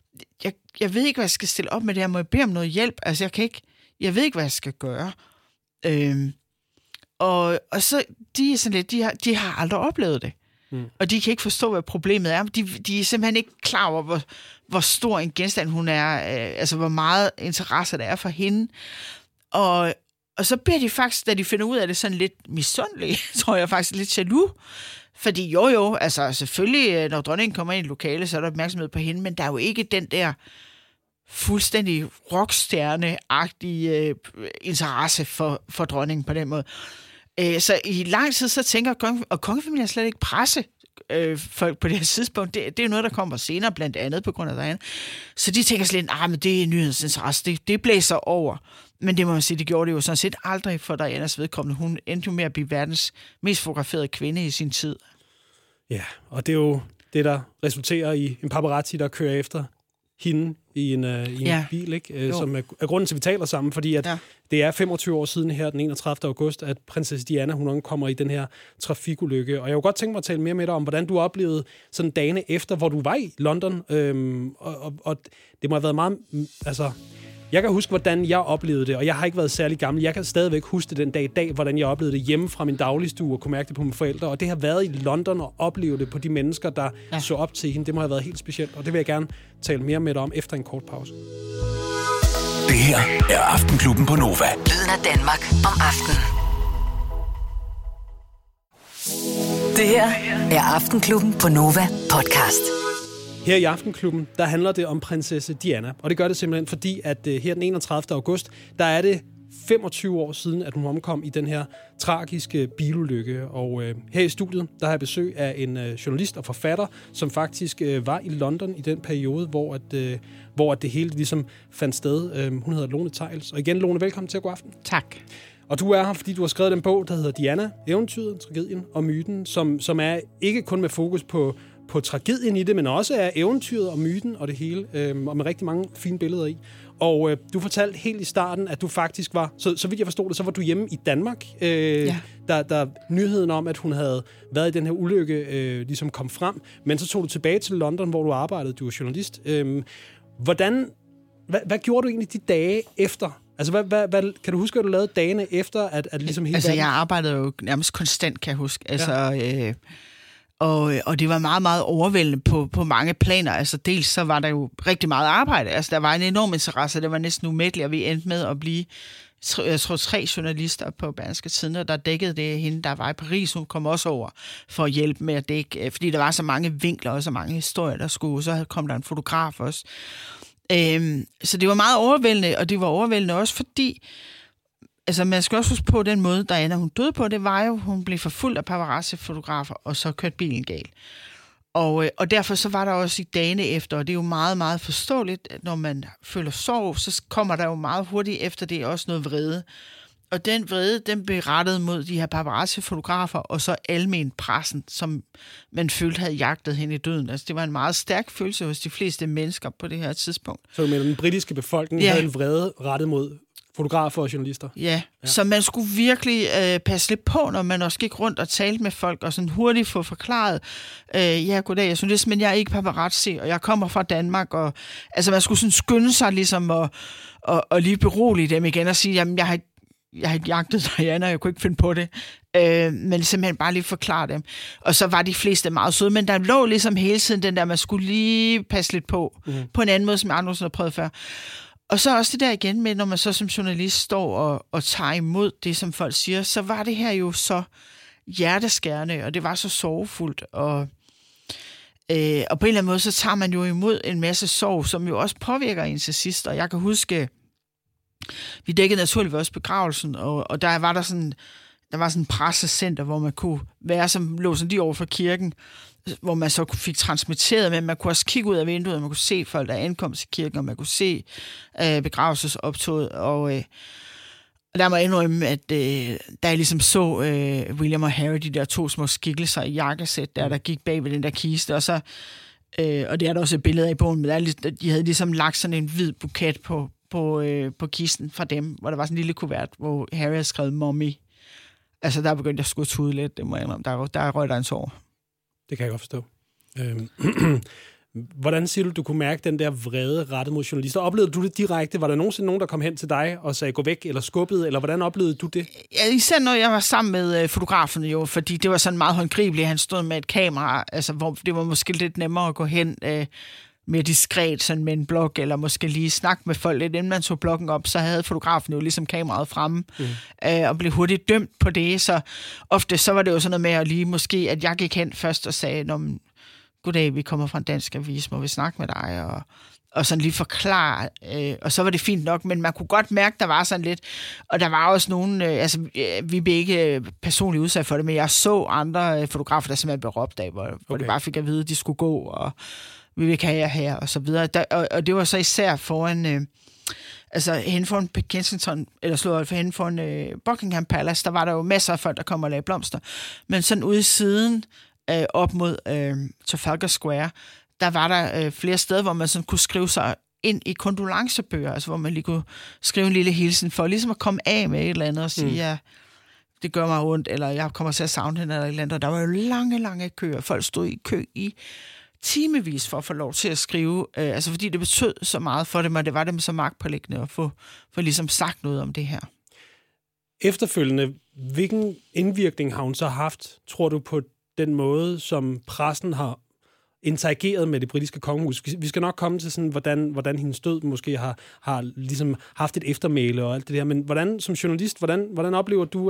jeg ved ikke, hvad jeg skal stille op med det her. Må jeg bede om noget hjælp? Altså, jeg ved ikke, hvad jeg skal gøre. Og så, de er sådan lidt, de har aldrig oplevet det. Og de kan ikke forstå, hvad problemet er. De er simpelthen ikke klar over, hvor stor en genstand hun er, altså hvor meget interesse der er for hende. Og så bliver de faktisk, da de finder ud af det, sådan lidt misundelige, tror jeg faktisk, lidt jaloux. Fordi jo, altså selvfølgelig, når dronningen kommer ind i et lokale, så er der opmærksomhed på hende, men der er jo ikke den der fuldstændig rockstjerne-agtige interesse for dronningen på den måde. Så i lang tid, så tænker kongefamilien slet ikke presse folk på det her tidspunkt. Det er jo noget, der kommer senere, blandt andet på grund af Diana. Så de tænker slet, men det er nyhedsinteresse, det blæser over. Men det må man sige, det gjorde det jo sådan set aldrig for Dianas vedkommende. Hun endte jo med at blive verdens mest fotograferede kvinde i sin tid. Ja, og det er jo det, der resulterer i en paparazzi, der kører efter hende i en bil, ikke? Som er grunden til, at vi taler sammen, fordi at det er 25 år siden her, den 31. august, at prinsesse Diana, hun kommer i den her trafikulykke. Og jeg kunne godt tænke mig at tale mere med dig om, hvordan du oplevede sådan dagene efter, hvor du var i London. Og det må have været meget... Altså, jeg kan huske, hvordan jeg oplevede det, og jeg har ikke været særlig gammel. Jeg kan stadigvæk huske det den dag i dag, hvordan jeg oplevede det hjemme fra min dagligstue og kunne mærke det på mine forældre. Og det har været i London og opleve det på de mennesker, der så op til hende. Det må have været helt specielt, og det vil jeg gerne tale mere med dig om efter en kort pause.
Det her er Aftenklubben på Nova.
Lyden af Danmark om aftenen. Det her er Aftenklubben på Nova podcast.
Her i Aftenklubben, der handler det om prinsesse Diana. Og det gør det simpelthen, fordi at her den 31. august, der er det 25 år siden, at hun omkom i den her tragiske bilulykke. Og her i studiet, der har jeg besøg af en journalist og forfatter, som faktisk var i London i den periode, hvor det hele ligesom fandt sted. Hun hedder Lone Theils. Og igen, Lone, velkommen til. God aften.
Tak.
Og du er her, fordi du har skrevet den bog, der hedder Diana, eventyret, tragedien og myten, som er ikke kun med fokus på tragedien i det, men også er eventyret og myten og det hele, og med rigtig mange fine billeder i. Og du fortalte helt i starten, at du faktisk var, så vidt jeg forstod det, så var du hjemme i Danmark, da nyheden om, at hun havde været i den her ulykke, ligesom kom frem. Men så tog du tilbage til London, hvor du arbejdede, du var journalist. Hvad gjorde du egentlig de dage efter? Altså, hvad kan du huske, at du lavede dagene efter, at ligesom hele
jeg arbejdede jo nærmest konstant, kan jeg huske. Altså, og det var meget, meget overvældende på mange planer. Altså, dels så var der jo rigtig meget arbejde. Altså, der var en enorm interesse. Det var næsten umætteligt, og vi endte med at blive, jeg tror, 3 journalister på Berlingske Tidende, der dækkede det. Hende, der var i Paris, hun kom også over for at hjælpe med at dække, fordi der var så mange vinkler og så mange historier, der skulle. Så kom der en fotograf også. Så det var meget overvældende, og det var overvældende også, fordi altså, man skal også huske på den måde, Diana hun døde på, det var jo, hun blev forfulgt af paparazzi-fotografer, og så kørte bilen galt. Og derfor så var der også i dagene efter, og det er jo meget, meget forståeligt, at når man føler sorg, så kommer der jo meget hurtigt efter det også noget vrede. Og den vrede, den blev rettet mod de her paparazzi-fotografer, og så almen pressen, som man følte havde jagtet hende i døden. Altså, det var en meget stærk følelse hos de fleste mennesker på det her tidspunkt.
Så med den britiske befolkning havde en vrede rettet mod fotografer og journalister.
Ja, så man skulle virkelig passe lidt på, når man også gik rundt og talte med folk, og sådan hurtigt få forklaret, goddag, jeg synes, men jeg er ikke paparazzi, og jeg kommer fra Danmark, og altså man skulle sådan skynde sig ligesom og lige berolige dem igen og sige, jamen jeg har ikke jagtet Diana, jeg kunne ikke finde på det. Men simpelthen bare lige forklare dem. Og så var de fleste meget søde, men der lå ligesom hele tiden den der, man skulle lige passe lidt på en anden måde, som jeg aldrig har prøvet før. Og så også det der igen med, når man så som journalist står og tager imod det, som folk siger, så var det her jo så hjerteskærende, og det var så sorgfuldt, og på en eller anden måde, så tager man jo imod en masse sorg, som jo også påvirker en til sidst, og jeg kan huske, vi dækkede naturligvis også begravelsen, og der var sådan en pressecenter, hvor man kunne være, som lå sådan lige over for kirken, hvor man så fik transmitteret, men man kunne også kigge ud af vinduet, og man kunne se folk, der ankom til kirken, og man kunne se begravelsesoptoget, og der må jeg indrømme, at da jeg ligesom så William og Harry, de der 2 små skikkelser i jakkesæt, der gik bag ved den der kiste, og så og det er der også et billede af i bogen, men de havde ligesom lagt sådan en hvid buket på kisten fra dem, hvor der var sådan en lille kuvert, hvor Harry havde skrevet mommy. Altså, der begyndte jeg at skulle tude lidt, det må jeg indrømme. Der røg der en sår.
Det kan jeg godt forstå. Hvordan siger du kunne mærke den der vrede rettet mod journalister? Oplevede du det direkte? Var der nogensinde nogen, der kom hen til dig og sagde, gå væk, eller skubbede, eller hvordan oplevede du det? Ja,
især når jeg var sammen med fotografen jo, fordi det var sådan meget håndgribeligt. Han stod med et kamera, altså, hvor det var måske lidt nemmere at gå hen mere diskret, sådan med en blog, eller måske lige snakke med folk lidt, inden man tog bloggen op, så havde fotografen jo ligesom kameraet fremme, og blev hurtigt dømt på det, så ofte så var det jo sådan noget med at lige måske, at jeg gik hen først og sagde, goddag, vi kommer fra en dansk avis, må vi snakke med dig, og sådan lige forklare, og så var det fint nok, men man kunne godt mærke, der var sådan lidt, og der var også nogen, vi blev ikke personligt udsat for det, men jeg så andre fotografer, der simpelthen blev råbt af, hvor det bare fik at vide, at de skulle gå, og vi vil ikke have jer her, og så videre. Og det var så især foran, hen foran Kensington, eller slået for hen foran Buckingham Palace, der var der jo masser af folk, der kom og lagde blomster. Men sådan ude i siden, op mod Trafalgar Square, der var der flere steder, hvor man sådan kunne skrive sig ind i kondolancebøger, altså hvor man lige kunne skrive en lille hilsen, for ligesom at komme af med et eller andet og sige, ja, det gør mig ondt, eller jeg kommer til at savne hende, eller et eller andet. Og der var jo lange køer. Folk stod i kø i timevis for at få lov til at skrive, fordi det betød så meget for dem, og det var dem så magtpåliggende at få ligesom sagt noget om det her. Efterfølgende, hvilken indvirkning har hun så haft, tror du, på den måde, som pressen har interageret med det britiske kongehus? Vi skal nok komme til sådan, hvordan hendes død måske har ligesom haft et eftermæle og alt det der, men hvordan som journalist, hvordan oplever du,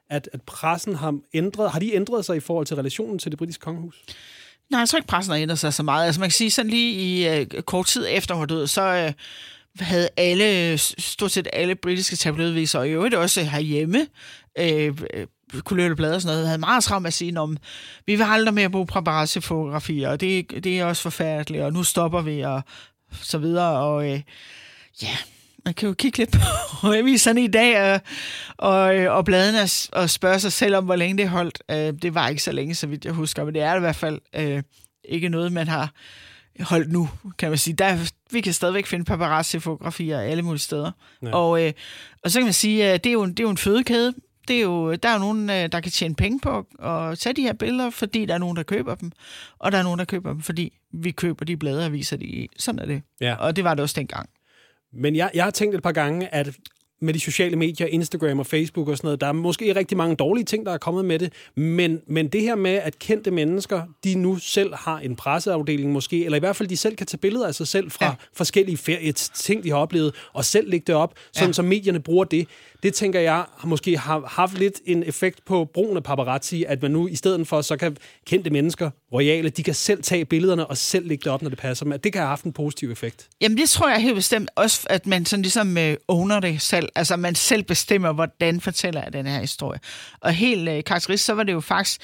at pressen har de ændret sig i forhold til relationen til det britiske kongehus?
Nej, jeg tror ikke, pressen har ændret sig så meget. Altså man kan sige, sådan lige i kort tid efter hun var død, så havde stort set alle britiske tabloidviser, og i øvrigt også herhjemme, kulørte blade og sådan noget, havde meget travlt med at sige, om vi vil aldrig mere bruge paparazzi-fotografier, og det er også forfærdeligt, og nu stopper vi, og så videre, og man kan jo kigge lidt på aviserne i dag, og bladene og spørge sig selv om, hvor længe det holdt. Det var ikke så længe, så vidt jeg husker, men det er i hvert fald ikke noget, man har holdt nu, kan man sige. Vi kan stadigvæk finde paparazzi-fotografier alle mulige steder. Ja. Og så kan man sige, at det er jo en fødekæde. Der er jo nogen, der kan tjene penge på at tage de her billeder, fordi der er nogen, der køber dem. Og der er nogen, der køber dem, fordi vi køber de blade og viser de i. Sådan er det. Ja. Og det var det også dengang.
Men jeg har tænkt et par gange, at med de sociale medier, Instagram og Facebook og sådan noget, der er måske rigtig mange dårlige ting, der er kommet med det, men det her med, at kendte mennesker, de nu selv har en presseafdeling måske, eller i hvert fald de selv kan tage billeder af sig selv fra forskellige ting, de har oplevet, og selv lægge det op, sådan som medierne bruger det. Det tænker jeg måske har haft lidt en effekt på brugen af paparazzi, at man nu i stedet for, så kan kendte mennesker, royale, de kan selv tage billederne og selv lægge det op, når det passer med. Det kan have haft en positiv effekt.
Jamen det tror jeg helt bestemt også, at man sådan ligesom owner det selv. Altså man selv bestemmer, hvordan fortæller jeg den her historie. Og helt karakteristisk, så var det jo faktisk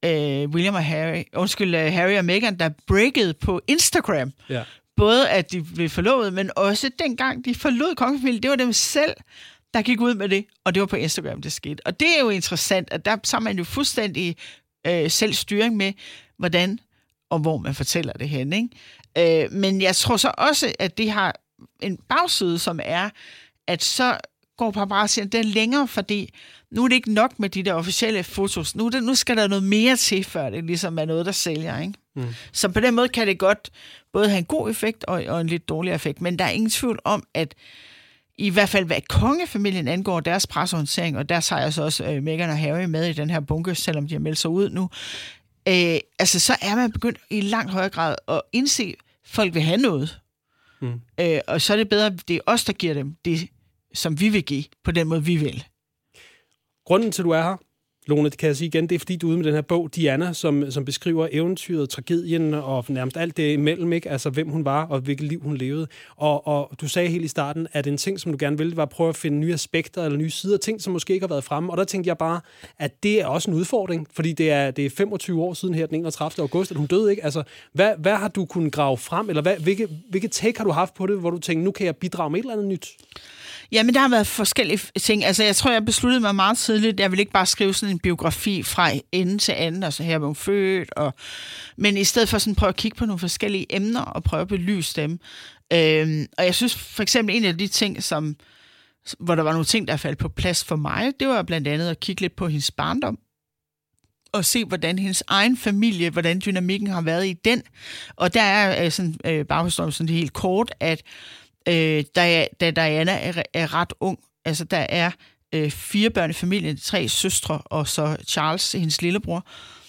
Harry og Meghan, der breakede på Instagram. Ja. Både at de blev forlovet, men også dengang de forlod kongefamilien, det var dem selv, der gik ud med det, og det var på Instagram, det skete. Og det er jo interessant, at der så man jo fuldstændig selv styring med, hvordan og hvor man fortæller det hen, ikke? Men jeg tror så også, at det har en bagside, som er, at så går paparazzien den længere, fordi nu er det ikke nok med de der officielle fotos. Nu skal der noget mere til, før det ligesom er noget, der sælger, ikke? Så på den måde kan det godt både have en god effekt og en lidt dårlig effekt, men der er ingen tvivl om, at i hvert fald hvad kongefamilien angår deres presseorientering, og der tager jeg så også Meghan og Harry med i den her bunke, selvom de har meldt sig ud nu, så er man begyndt i langt højere grad at indse, at folk vil have noget. Og så er det bedre, det er os, der giver dem det, som vi vil give, på den måde, vi vil.
Grunden til, at du er her, Lone, det kan jeg sige igen, det er fordi, du er ude med den her bog, Diana, som beskriver eventyret, tragedien og nærmest alt det imellem, ikke? Altså hvem hun var og hvilket liv hun levede. Og du sagde helt i starten, at en ting, som du gerne ville, var at prøve at finde nye aspekter eller nye sider, ting, som måske ikke har været fremme. Og der tænkte jeg bare, at det er også en udfordring, fordi det er 25 år siden her, den 31. august, at hun døde, ikke? Altså, hvad har du kunnet grave frem, eller hvilke take har du haft på det, hvor du tænkte, nu kan jeg bidrage med et eller andet nyt?
Jamen, der har været forskellige ting. Altså, jeg tror, jeg besluttede mig meget tidligt. Jeg vil ikke bare skrive sådan en biografi fra ende til anden, altså her var hun født, men i stedet for sådan prøve at kigge på nogle forskellige emner og prøve at belyse dem. Og jeg synes for eksempel, en af de ting, hvor der var nogle ting, der faldt på plads for mig, det var blandt andet at kigge lidt på hendes barndom, og se, hvordan hendes egen familie, hvordan dynamikken har været i den. Og der er sådan baghistorien sådan helt kort, at da Diana er ret ung, altså der er 4 børn i familien, 3 søstre, og så Charles, hendes lillebror,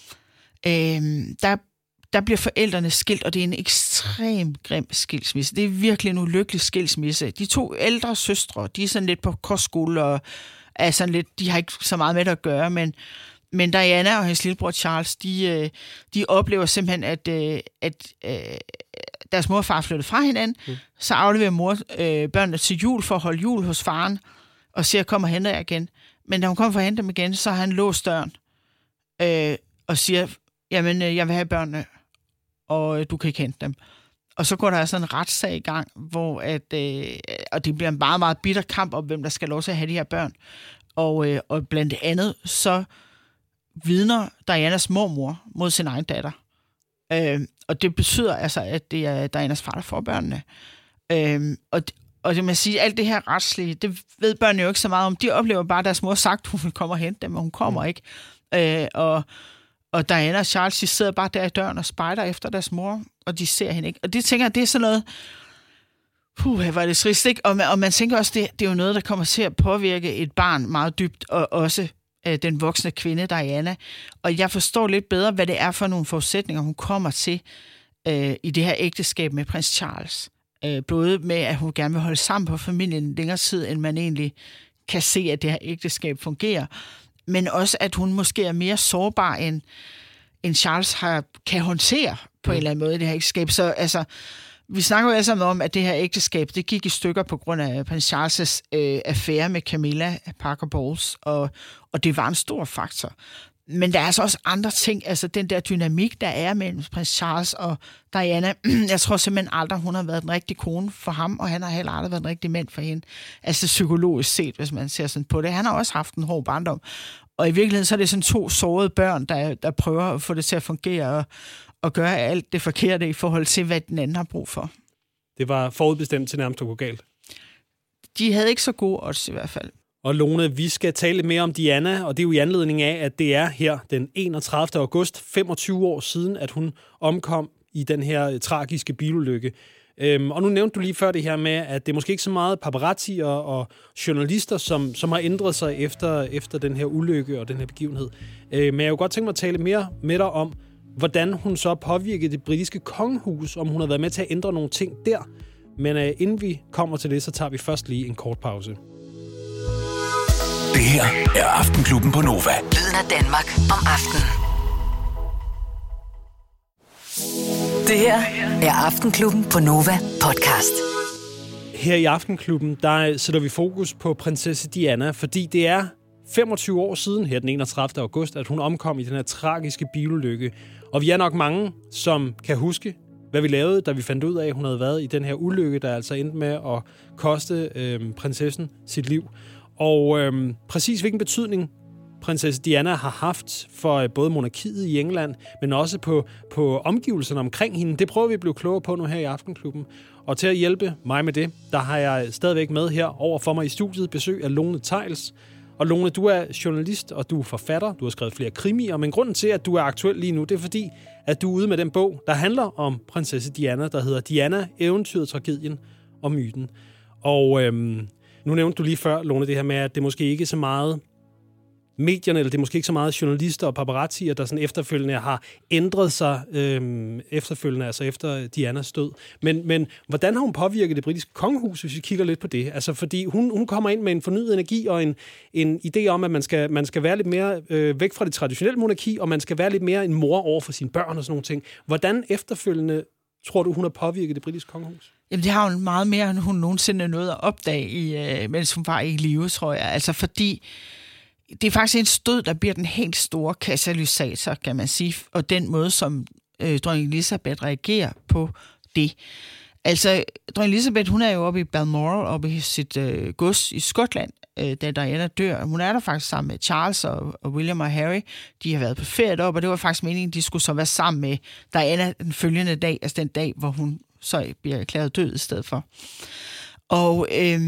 der bliver forældrene skilt, og det er en ekstrem grim skilsmisse. Det er virkelig en ulykkelig skilsmisse. De 2 ældre søstre, de er sådan lidt på kostskole, og er sådan lidt, de har ikke så meget med det at gøre, men Diana og hendes lillebror Charles, de oplever simpelthen, at deres mor og far flyttede fra hinanden, så afleverer mor børnene til jul for at holde jul hos faren, og siger, kom og henter jer igen. Men da hun kommer for at hente dem igen, så har han låst døren, og siger, jamen, jeg vil have børnene, og du kan ikke hente dem. Og så går der altså en retssag i gang, hvor og det bliver en meget, meget bitter kamp om, hvem der skal lov til at have de her børn. Og blandt andet, så vidner Dianas mormor mod sin egen datter. Og det betyder altså, at det er Dianas far, der får børnene. Og det man siger, alt det her retslige, det ved børnene jo ikke så meget om. De oplever bare, at deres mor sagt, hun vil komme og hente dem, og hun kommer ikke. Og Diana og Charles, de sidder bare der i døren og spejder efter deres mor, og de ser hende ikke. Og det tænker jeg, det er sådan noget, hvor er det trist, ikke? Og man tænker også, det er jo noget, der kommer til at påvirke et barn meget dybt, og også den voksne kvinde, Diana. Og jeg forstår lidt bedre, hvad det er for nogle forudsætninger, hun kommer til i det her ægteskab med prins Charles. Både med, at hun gerne vil holde sammen på familien længere tid, end man egentlig kan se, at det her ægteskab fungerer. men også, at hun måske er mere sårbar, end Charles kan håndtere på en eller anden måde i det her ægteskab. Så altså, vi snakker jo alle sammen om, at det her ægteskab, det gik i stykker på grund af prins Charles' affære med Camilla Parker Bowles, og det var en stor faktor. Men der er altså også andre ting, altså den der dynamik, der er mellem prins Charles og Diana. Jeg tror simpelthen aldrig, hun har været den rigtige kone for ham, og han har heller aldrig været den rigtige mand for hende. Altså psykologisk set, hvis man ser sådan på det. Han har også haft en hård barndom. Og i virkeligheden så er det sådan 2 sårede børn, der prøver at få det til at fungere og gøre alt det forkerte i forhold til, hvad den anden har brug for.
Det var forudbestemt til nærmest at gå galt.
De havde ikke så gode odds i hvert fald.
Og Lone, vi skal tale lidt mere om Diana, og det er jo i anledning af, at det er her den 31. august, 25 år siden, at hun omkom i den her tragiske bilulykke. Og nu nævnte du lige før det her med, at det er måske ikke så meget paparazzi og journalister, som har ændret sig efter den her ulykke og den her begivenhed. Men jeg kunne godt tænke mig at tale mere med dig om, hvordan hun så påvirkede det britiske kongehus, om hun har været med til at ændre nogle ting der. Men inden vi kommer til det, så tager vi først lige en kort pause.
Det her er Aftenklubben på Nova.
Lyden af Danmark om aftenen. Det her er Aftenklubben på Nova podcast.
Her i Aftenklubben, der sætter vi fokus på prinsesse Diana, fordi det er 25 år siden, her den 31. august, at hun omkom i den her tragiske bilulykke. Og vi er nok mange, som kan huske, hvad vi lavede, da vi fandt ud af, at hun havde været i den her ulykke, der altså endte med at koste prinsessen sit liv. Og præcis hvilken betydning prinsesse Diana har haft for både monarkiet i England, men også på omgivelserne omkring hende, det prøver vi at blive klogere på nu her i Aftenklubben. Og til at hjælpe mig med det, der har jeg stadigvæk med her over for mig i studiet besøg af Lone Theils. Og Lone, du er journalist, og du er forfatter. Du har skrevet flere krimier, men grunden til, at du er aktuel lige nu, det er fordi, at du er ude med den bog, der handler om prinsesse Diana, der hedder Diana, eventyret, tragedien og myten. Og nu nævnte du lige før, Lone, det her med, at det måske ikke er så meget medierne, eller det er måske ikke så meget journalister og paparazzier, der sådan efterfølgende har ændret sig efterfølgende, altså efter Dianas død. Men hvordan har hun påvirket det britiske kongehus, hvis vi kigger lidt på det? Altså fordi hun kommer ind med en fornyet energi og en idé om, at man skal være lidt mere væk fra det traditionelle monarki, og man skal være lidt mere en mor over for sine børn og sådan nogle ting. Hvordan efterfølgende tror du, hun har påvirket det britiske kongehus?
Jamen, det har hun meget mere, end hun nogensinde nåede at opdage, mens hun var i live, tror jeg. Altså, fordi det er faktisk en stød, der bliver den helt store katalysator, kan man sige, og den måde, som dronning Elizabeth reagerer på det. Altså, dronning Elizabeth, hun er jo oppe i Balmoral, oppe i sit gods i Skotland, da Diana dør. Hun er der faktisk sammen med Charles og William og Harry. De har været på ferie deroppe, og det var faktisk meningen, de skulle så være sammen med Diana den følgende dag, altså den dag, hvor hun så bliver erklæret død i stedet for. Og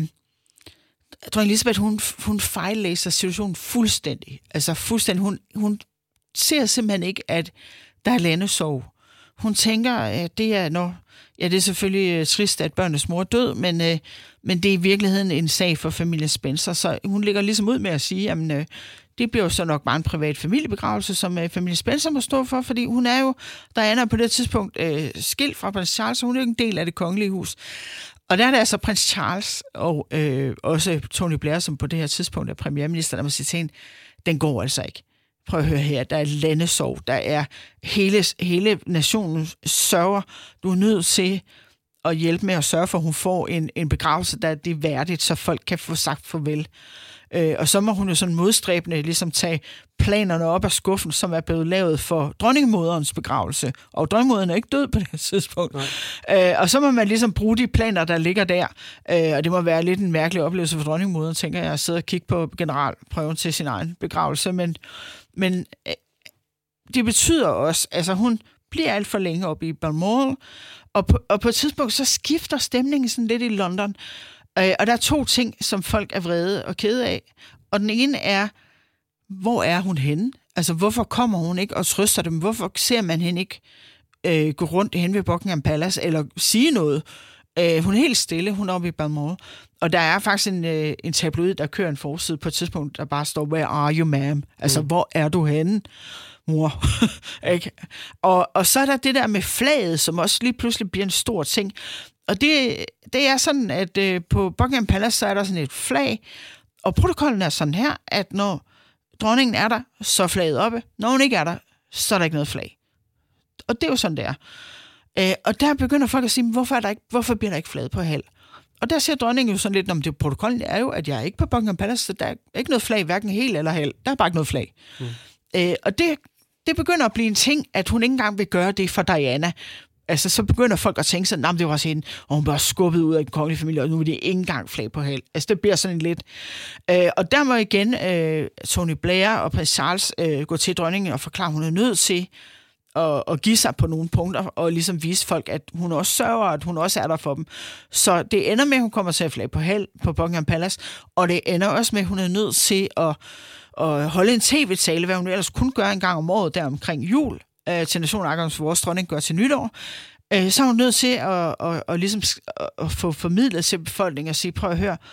dronning Elizabeth, hun fejllæser situationen fuldstændig. Altså fuldstændig. Hun ser simpelthen ikke, at der er landesorg. Hun tænker, at det er det er selvfølgelig trist, at børnenes mor er død, men det er i virkeligheden en sag for familien Spencer. Så hun ligger ligesom ud med at sige, at det bliver jo så nok bare en privat familiebegravelse, som familien Spencer må stå for, fordi hun er jo, Diana på det tidspunkt skilt fra prins Charles, så hun er jo en del af det kongelige hus. Og der er det altså prins Charles og også Tony Blair, som på det her tidspunkt er premierminister, der må sige til hende, den går altså ikke. Prøv at høre her, der er landesorg, der er hele nationen sørger. Du er nødt til at hjælpe med at sørge for, at hun får en begravelse, der er værdigt, så folk kan få sagt farvel. Og så må hun jo sådan modstræbende ligesom tage planerne op af skuffen, som er blevet lavet for dronningemoderens begravelse. Og dronningemoderen er ikke død på det her tidspunkt. Og så må man ligesom bruge de planer, der ligger der. Og det må være lidt en mærkelig oplevelse for dronningemoderen, tænker jeg, at sidde og kigge på generalprøven til sin egen begravelse. Men det betyder også, altså hun bliver alt for længe oppe i Balmoral, og på et tidspunkt så skifter stemningen sådan lidt i London. Og der er 2 ting, som folk er vrede og kede af. Og den ene er, hvor er hun henne? Altså, hvorfor kommer hun ikke og trøster dem? Hvorfor ser man hende ikke gå rundt hen ved Buckingham Palace eller sige noget? Hun er helt stille, hun er oppe i Balmoral. Og der er faktisk en tabloid, der kører en forside på et tidspunkt, der bare står, where are you, ma'am? Altså, hvor er du henne, mor? Ikke? Og så er der det der med flaget, som også lige pludselig bliver en stor ting. Og det er sådan, at på Buckingham Palace, så er der sådan et flag, og protokollen er sådan her, at når dronningen er der, så er flaget oppe. Når hun ikke er der, så er der ikke noget flag. Og det er jo sådan, det er. Og der begynder folk at sige, hvorfor bliver der ikke flaget på halv? Og der siger dronningen jo sådan lidt, om det protokollen er jo, at jeg er ikke på Buckingham Palace, så der er ikke noget flag, hverken hel eller halv. Der er bare ikke noget flag. Og det begynder at blive en ting, at hun ikke engang vil gøre det for Diana. Altså, så begynder folk at tænke sig, det var også hende, og hun blev skubbet ud af den kongelige familie, og nu vil det ikke engang flag på halv. Altså, det bliver sådan lidt. Og der må igen Tony Blair og prins Charles gå til dronningen og forklare, at hun er nødt til at give sig på nogle punkter, og ligesom vise folk, at hun også sørger, at hun også er der for dem. Så det ender med, at hun kommer til at flage på halv på Buckingham Palace, og det ender også med, at hun er nødt til at holde en tv-tale, hvad hun ellers kun gør en gang om året, der omkring jul, til nationalakeren, som vores dronning gør til nytår. Så er hun nødt til at ligesom få formidlet til befolkningen og sige, prøv at høre,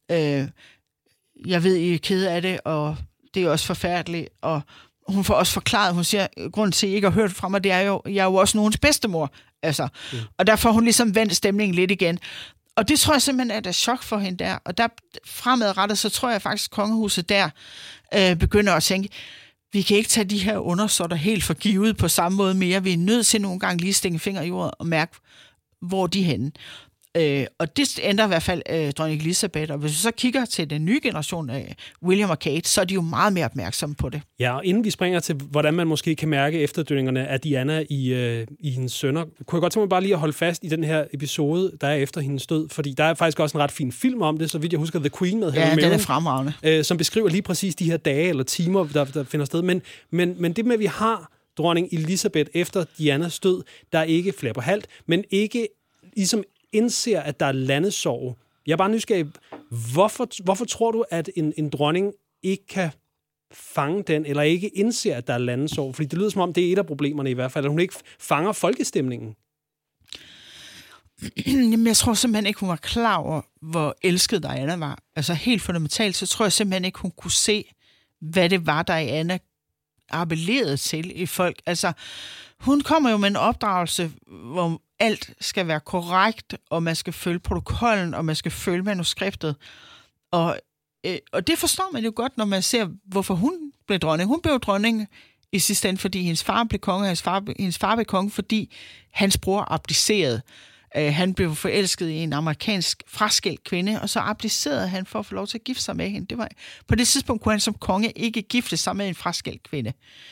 jeg ved, I er kede af det, og det er også forfærdeligt, og hun får også forklaret, hun siger, grunden til, at I ikke har hørt fra mig, det er jo, jeg er jo også nogens bedstemor. Altså. Og der får hun ligesom vendt stemningen lidt igen. Og det tror jeg simpelthen er et chok for hende der. Og der fremadrettet, så tror jeg faktisk, at kongehuset der begynder at tænke, vi kan ikke tage de her undersåtter helt for givet på samme måde mere. Vi er nødt til nogle gange lige stikke fingre i jorden og mærke, hvor de er henne. Og det ændrer i hvert fald dronning Elizabeth. Og hvis vi så kigger til den nye generation af William og Kate, så er de jo meget mere opmærksomme på det.
Ja, og inden vi springer til, hvordan man måske kan mærke efterdønningerne af Diana i hendes sønner, kunne jeg godt tænke mig bare lige at holde fast i den her episode, der er efter hendes død, fordi der er faktisk også en ret fin film om det, så vidt jeg husker, The Queen med
Helen Mirren. Ja, den er fremragende.
Som beskriver lige præcis de her dage eller timer, der finder sted. Men det med, at vi har dronning Elizabeth efter Dianas død, der ikke flager på halvt, men ikke ligesom indser, at der er landesorg. Jeg er bare nysgerrig. Hvorfor tror du, at en dronning ikke kan fange den, eller ikke indser, at der er landesorg? Fordi det lyder som om, det er et af problemerne i hvert fald, at hun ikke fanger folkestemningen.
Jamen, jeg tror simpelthen ikke, hun var klar over, hvor elsket Diana var. Altså helt fundamentalt, så tror jeg simpelthen ikke, hun kunne se, hvad det var, Diana appellerede til i folk. Altså, hun kommer jo med en opdragelse, hvor alt skal være korrekt, og man skal følge protokollen, og man skal følge manuskriptet. Og det forstår man jo godt, når man ser, hvorfor hun blev dronning. Hun blev dronning i sidste ende, fordi hendes far blev konge, og hendes far blev konge, fordi hans bror abdicerede. Han blev forelsket i en amerikansk fraskilt kvinde, og så abdicerede han for at få lov til at gifte sig med hende. Det var, på det tidspunkt kunne han som konge ikke gifte sig med en fraskilt kvinde.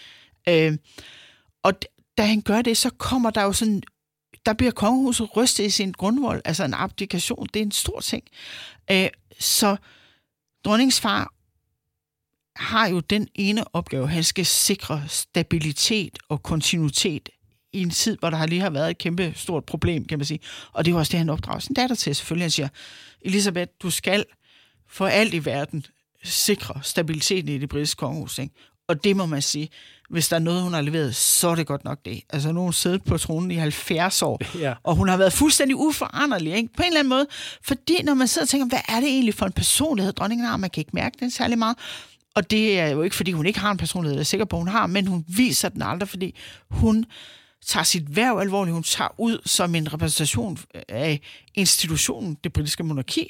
Og da han gør det, så kommer der jo sådan, der bliver kongehuset rystet i sin grundvold, altså en abdikation, det er en stor ting. Så dronningens far har jo den ene opgave, han skal sikre stabilitet og kontinuitet i en tid, hvor der lige har været et kæmpe stort problem, kan man sige. Og det er også det, han opdrager sin datter til, selvfølgelig. Han siger, Elisabeth, du skal for alt i verden sikre stabiliteten i det britiske kongehus, ikke? Og det må man sige, hvis der er noget, hun har leveret, så er det godt nok det. Altså, nu har hun siddet på tronen i 70 år, ja. Og hun har været fuldstændig uforanderlig, ikke? På en eller anden måde. Fordi når man sidder og tænker, hvad er det egentlig for en personlighed, dronningen har? Man kan ikke mærke den særlig meget. Og det er jo ikke, fordi hun ikke har en personlighed, jeg er sikker på, hun har, men hun viser den aldrig, fordi hun tager sit hverv alvorligt. Hun tager ud som en repræsentation af institutionen, det britiske monarki.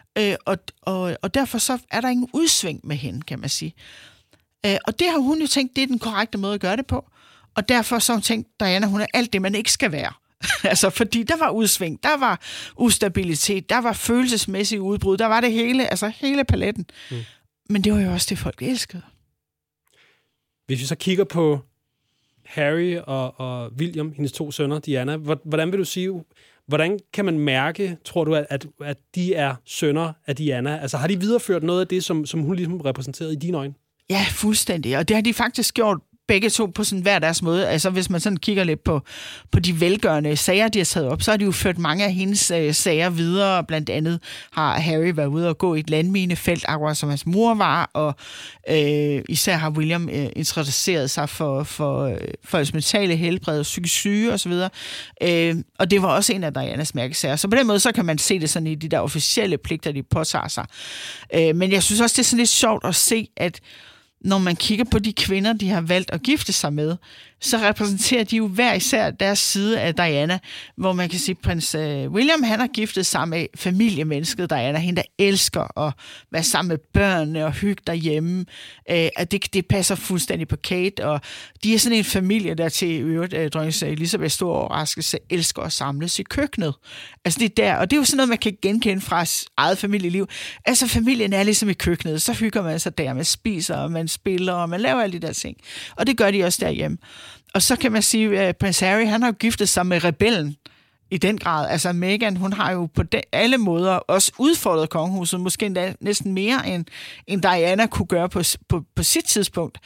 Og derfor så er der ingen udsving med hende, kan man sige. Og det har hun jo tænkt, det er den korrekte måde at gøre det på. Og derfor så har hun tænkt, Diana, hun er alt det, man ikke skal være. Altså, fordi der var udsving, der var ustabilitet, der var følelsesmæssige udbrud, der var det hele, altså hele paletten. Men det var jo også det, folk elskede.
Hvis vi så kigger på Harry og William, hendes to sønner, Diana, hvordan vil du sige, hvordan kan man mærke, tror du, at de er sønner af Diana? Altså, har de videreført noget af det, som hun ligesom repræsenterede i dine øjne?
Ja, fuldstændig. Og det har de faktisk gjort begge to på sådan hver deres måde. Altså, hvis man sådan kigger lidt på de velgørende sager, de har taget op, så har de jo ført mange af hendes sager videre. Blandt andet har Harry været ude og gå i et landminefelt, akkurat som hans mor var, og især har William interesseret sig for folks mentale helbred, psykisk syge osv. Og det var også en af Dianas mærkesager. Så på den måde, så kan man se det sådan i de der officielle pligter, de påtager sig. Men jeg synes også, det er sådan lidt sjovt at se, at når man kigger på de kvinder, de har valgt at gifte sig med, så repræsenterer de jo hver især deres side af Diana, hvor man kan sige, at prins William, han har giftet sig med familiemennesket Diana, hende der elsker at være sammen med børnene og hygge derhjemme. Det passer fuldstændig på Kate, og de er sådan en familie, der til øvrigt dronning Elizabeth stor overraskelse elsker at samles i køkkenet. Altså det er der, og det er jo sådan noget, man kan genkende fra eget familieliv. Altså familien er ligesom i køkkenet, så hygger man sig der, man spiser, og man spiller, og man laver alle de der ting. Og det gør de også derhjemme. Og så kan man sige, at prins Harry, han har giftet sig med rebellen i den grad. Altså Meghan, hun har jo på alle måder også udfordret kongehuset, måske endda næsten mere, end Diana kunne gøre på sit tidspunkt.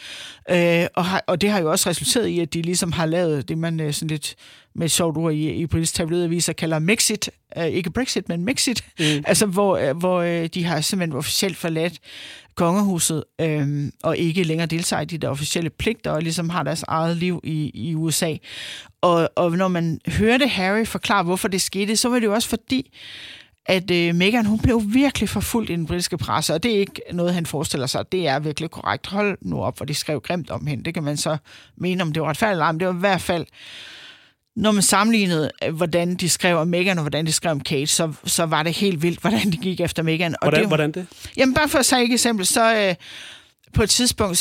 Og det har jo også resulteret i, at de ligesom har lavet det, man sådan lidt med et sjovt ord i britisk tabloidaviser kalder Mexit. Ikke Brexit, men Mexit. Altså hvor de har simpelthen officielt forladt kongehuset og ikke længere deltager i de der officielle pligter og ligesom har deres eget liv i USA. Og når man hørte Harry forklare, hvorfor det skete, så var det jo også fordi, at Meghan, hun blev virkelig forfulgt i den britiske presse, og det er ikke noget, han forestiller sig. Det er virkelig korrekt. Hold nu op, hvor de skrev grimt om hende. Det kan man så mene, om det var retfærdigt eller ej, men det var i hvert fald, når man sammenlignede, hvordan de skrev om Meghan og hvordan de skrev om Kate, så var det helt vildt, hvordan de gik efter Meghan.
Hvordan det?
Jamen bare for at sige et eksempel, så på et tidspunkt,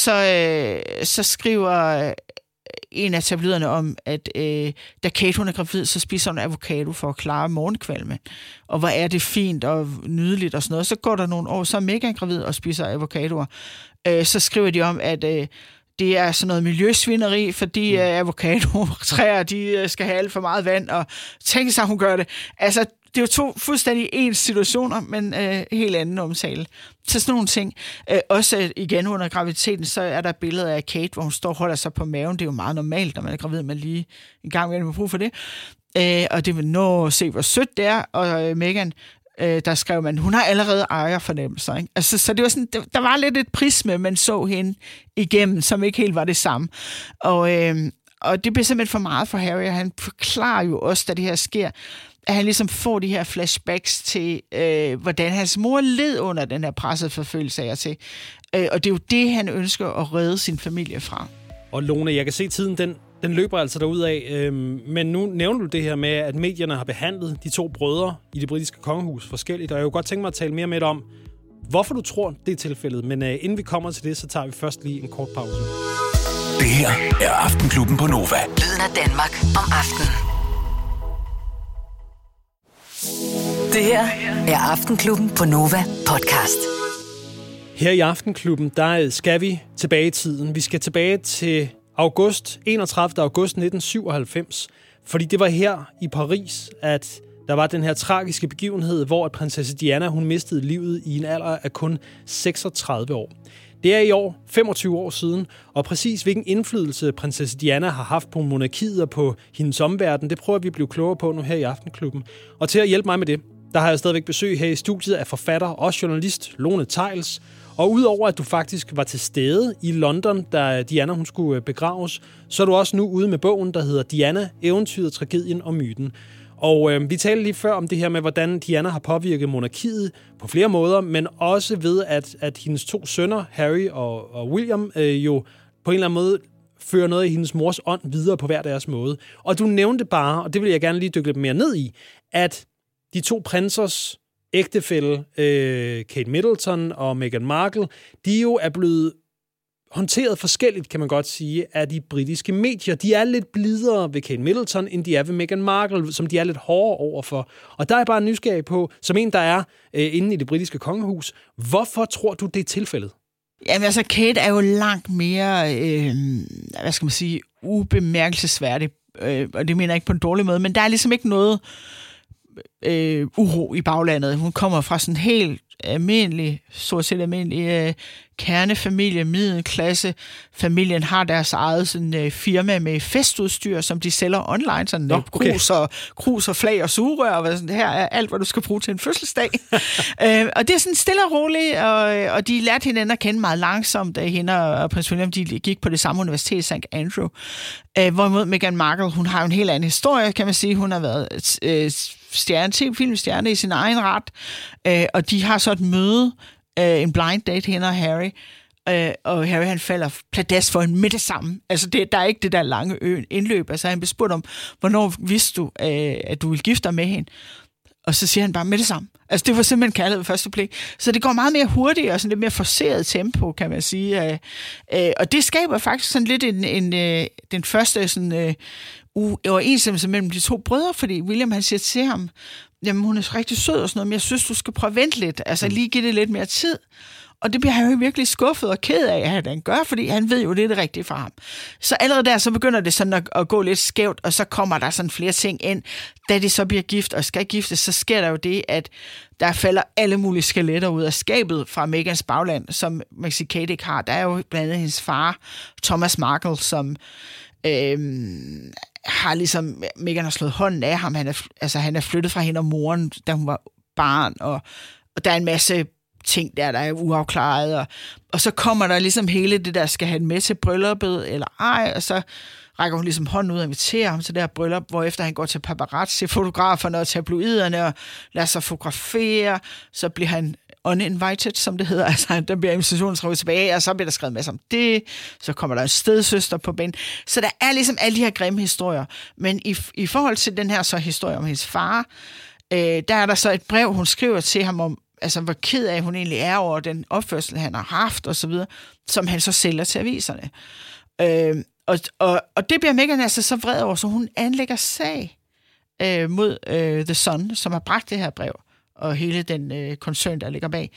så skriver en af tabloiderne om, at da Kate hun er gravid, så spiser hun avocado for at klare morgenkvalme. Og hvor er det fint og nydeligt og sådan noget. Så går der nogle år, så er Meghan gravid og spiser avocadoer. Så skriver de om, at det er sådan noget miljøsvineri, fordi avocado-træer, de skal have alt for meget vand, og tænk sig, hun gør det. Altså, det er jo to fuldstændig ens situationer, men helt anden omtale. Så sådan nogle ting. Også igen under graviditeten, så er der billeder af Kate, hvor hun står og holder sig på maven. Det er jo meget normalt, når man er gravid, man lige en gang med at bruge for det. Og det vil se, hvor sødt det er. Og Meghan, der skrev man, hun har allerede ejerfornemmelser. Ikke? Altså, så det var sådan, der var lidt et prisme, man så hende igennem, som ikke helt var det samme. Og det blev simpelthen for meget for Harry, og han forklarer jo også, da det her sker, at han ligesom får de her flashbacks til, hvordan hans mor led under den her presset forfølgelse af til. Og det er jo det, han ønsker at redde sin familie fra. Og
Lone, jeg kan se tiden, den løber altså derudad. Men nu nævner du det her med, at medierne har behandlet de to brødre i det britiske kongehus forskelligt. Og jeg kunne godt tænke mig at tale mere med om, hvorfor du tror, det er tilfældet. Men inden vi kommer til det, så tager vi først lige en kort pause.
Det her er Aftenklubben på Nova.
Lyden af Danmark om aftenen. Det her er Aftenklubben på Nova podcast.
Her i Aftenklubben, der skal vi tilbage i tiden. Vi skal tilbage til 31. august 1997. Fordi det var her i Paris, at der var den her tragiske begivenhed, hvor at prinsesse Diana hun mistede livet i en alder af kun 36 år. Det er i år 25 år siden, og præcis hvilken indflydelse prinsesse Diana har haft på monarkiet og på hendes omverden, det prøver vi at blive klogere på nu her i Aftenklubben. Og til at hjælpe mig med det, der har jeg stadigvæk besøg her i studiet af forfatter og journalist Lone Theils. Og udover at du faktisk var til stede i London, da Diana hun skulle begraves, så er du også nu ude med bogen, der hedder Diana, eventyret, tragedien og myten. Og vi talte lige før om det her med, hvordan Diana har påvirket monarkiet på flere måder, men også ved, at hendes to sønner, Harry og William, jo på en eller anden måde fører noget af hendes mors ånd videre på hver deres måde. Og du nævnte bare, og det vil jeg gerne lige dykke lidt mere ned i, at de to prinsers ægtefælle, Kate Middleton og Meghan Markle, de jo er blevet håndteret forskelligt, kan man godt sige, af de britiske medier. De er lidt blidere ved Kate Middleton, end de er ved Meghan Markle, som de er lidt hårdere overfor. Og der er bare nysgerrig på, som en, der er inde i det britiske kongehus, hvorfor tror du, det er tilfældet?
Jamen altså, Kate er jo langt mere, ubemærkelsesværdig. Og det mener jeg ikke på en dårlig måde, men der er ligesom ikke noget uro i baglandet. Hun kommer fra sådan helt stort set almindelig kernefamilie, middelklasse. Familien har deres eget sådan, firma med festudstyr, som de sælger online. Sådan krus og flag og sugerør. Og sådan, her er alt, hvad du skal bruge til en fødselsdag. Og det er sådan stille og roligt, og de lærte hinanden at kende meget langsomt. Hende og prins William, de gik på det samme universitet, St. Andrew. Hvorimod Meghan Markle, hun har jo en helt anden historie, kan man sige. Hun har været filmstjerne i sin egen ret. Og de har så et møde, en blind date, hende og Harry. Og Harry, han falder pladask for hende med det samme. Altså, der er ikke det der lange indløb. Altså, han bliver spurgt om, hvornår vidste du, at du ville gifte dig med hende? Og så siger han bare med det samme. Altså, det var simpelthen kærlighed ved første blik. Så det går meget mere hurtigt og sådan lidt mere forceret tempo, kan man sige. Og det skaber faktisk sådan lidt den første sådan uoverensstemmelse mellem de to brødre, fordi William, han siger til ham, jamen, hun er rigtig sød og sådan noget, men jeg synes, du skal prøve at vente lidt. Altså, lige give det lidt mere tid. Og det bliver han jo virkelig skuffet og ked af, at han gør, fordi han ved jo, det er det rigtige for ham. Så allerede der, så begynder det sådan at gå lidt skævt, og så kommer der sådan flere ting ind. Da de så bliver gift og skal giftes, så sker der jo det, at der falder alle mulige skeletter ud af skabet fra Megans bagland, som Maxie Kate ikke har. Der er jo blandt andet hendes far, Thomas Markle, som har ligesom, Meghan har slået hånden af ham. Han er flyttet fra hende og moren, da hun var barn, og der er en masse ting der er uafklaret, og så kommer der ligesom hele det der, skal han med til brylluppet, eller ej, og så rækker hun ligesom hånden ud og inviterer ham til det her bryllup, hvorefter han går til paparazzi-fotograferne og tabloiderne og lader sig fotografere, så bliver han uninvited, som det hedder, altså der bliver invitationen skrevet tilbage, og så bliver der skrevet masser om det, så kommer der en stedsøster på banen, så der er ligesom alle de her grimme historier, men i forhold til den her så historie om hendes far, der er der så et brev, hun skriver til ham om, altså hvor ked af hun egentlig er over den opførsel, han har haft, og så videre, som han så sælger til aviserne. Og det bliver Meghan altså så vred over, så hun anlægger sag mod The Sun, som har bragt det her brev, og hele den koncern, der ligger bag,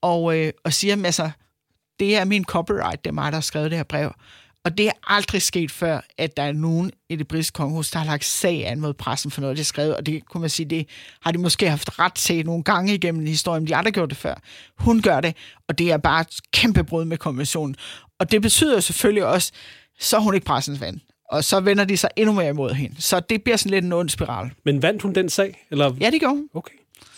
og siger, altså, det er min copyright, det er mig, der har skrevet det her brev. Og det er aldrig sket før, at der er nogen i det britiske kongehus, der har lagt sag an mod pressen for noget, de har skrevet. Og det kunne man sige, det har de måske haft ret til nogle gange igennem historien, men de aldrig gjort det før. Hun gør det, og det er bare et kæmpe brud med konventionen. Og det betyder jo selvfølgelig også, så er hun ikke pressens ven. Og så vender de sig endnu mere imod hende. Så det bliver sådan lidt en ond spiral.
Men vandt hun den sag? Eller?
Ja, det gjorde hun.
Okay.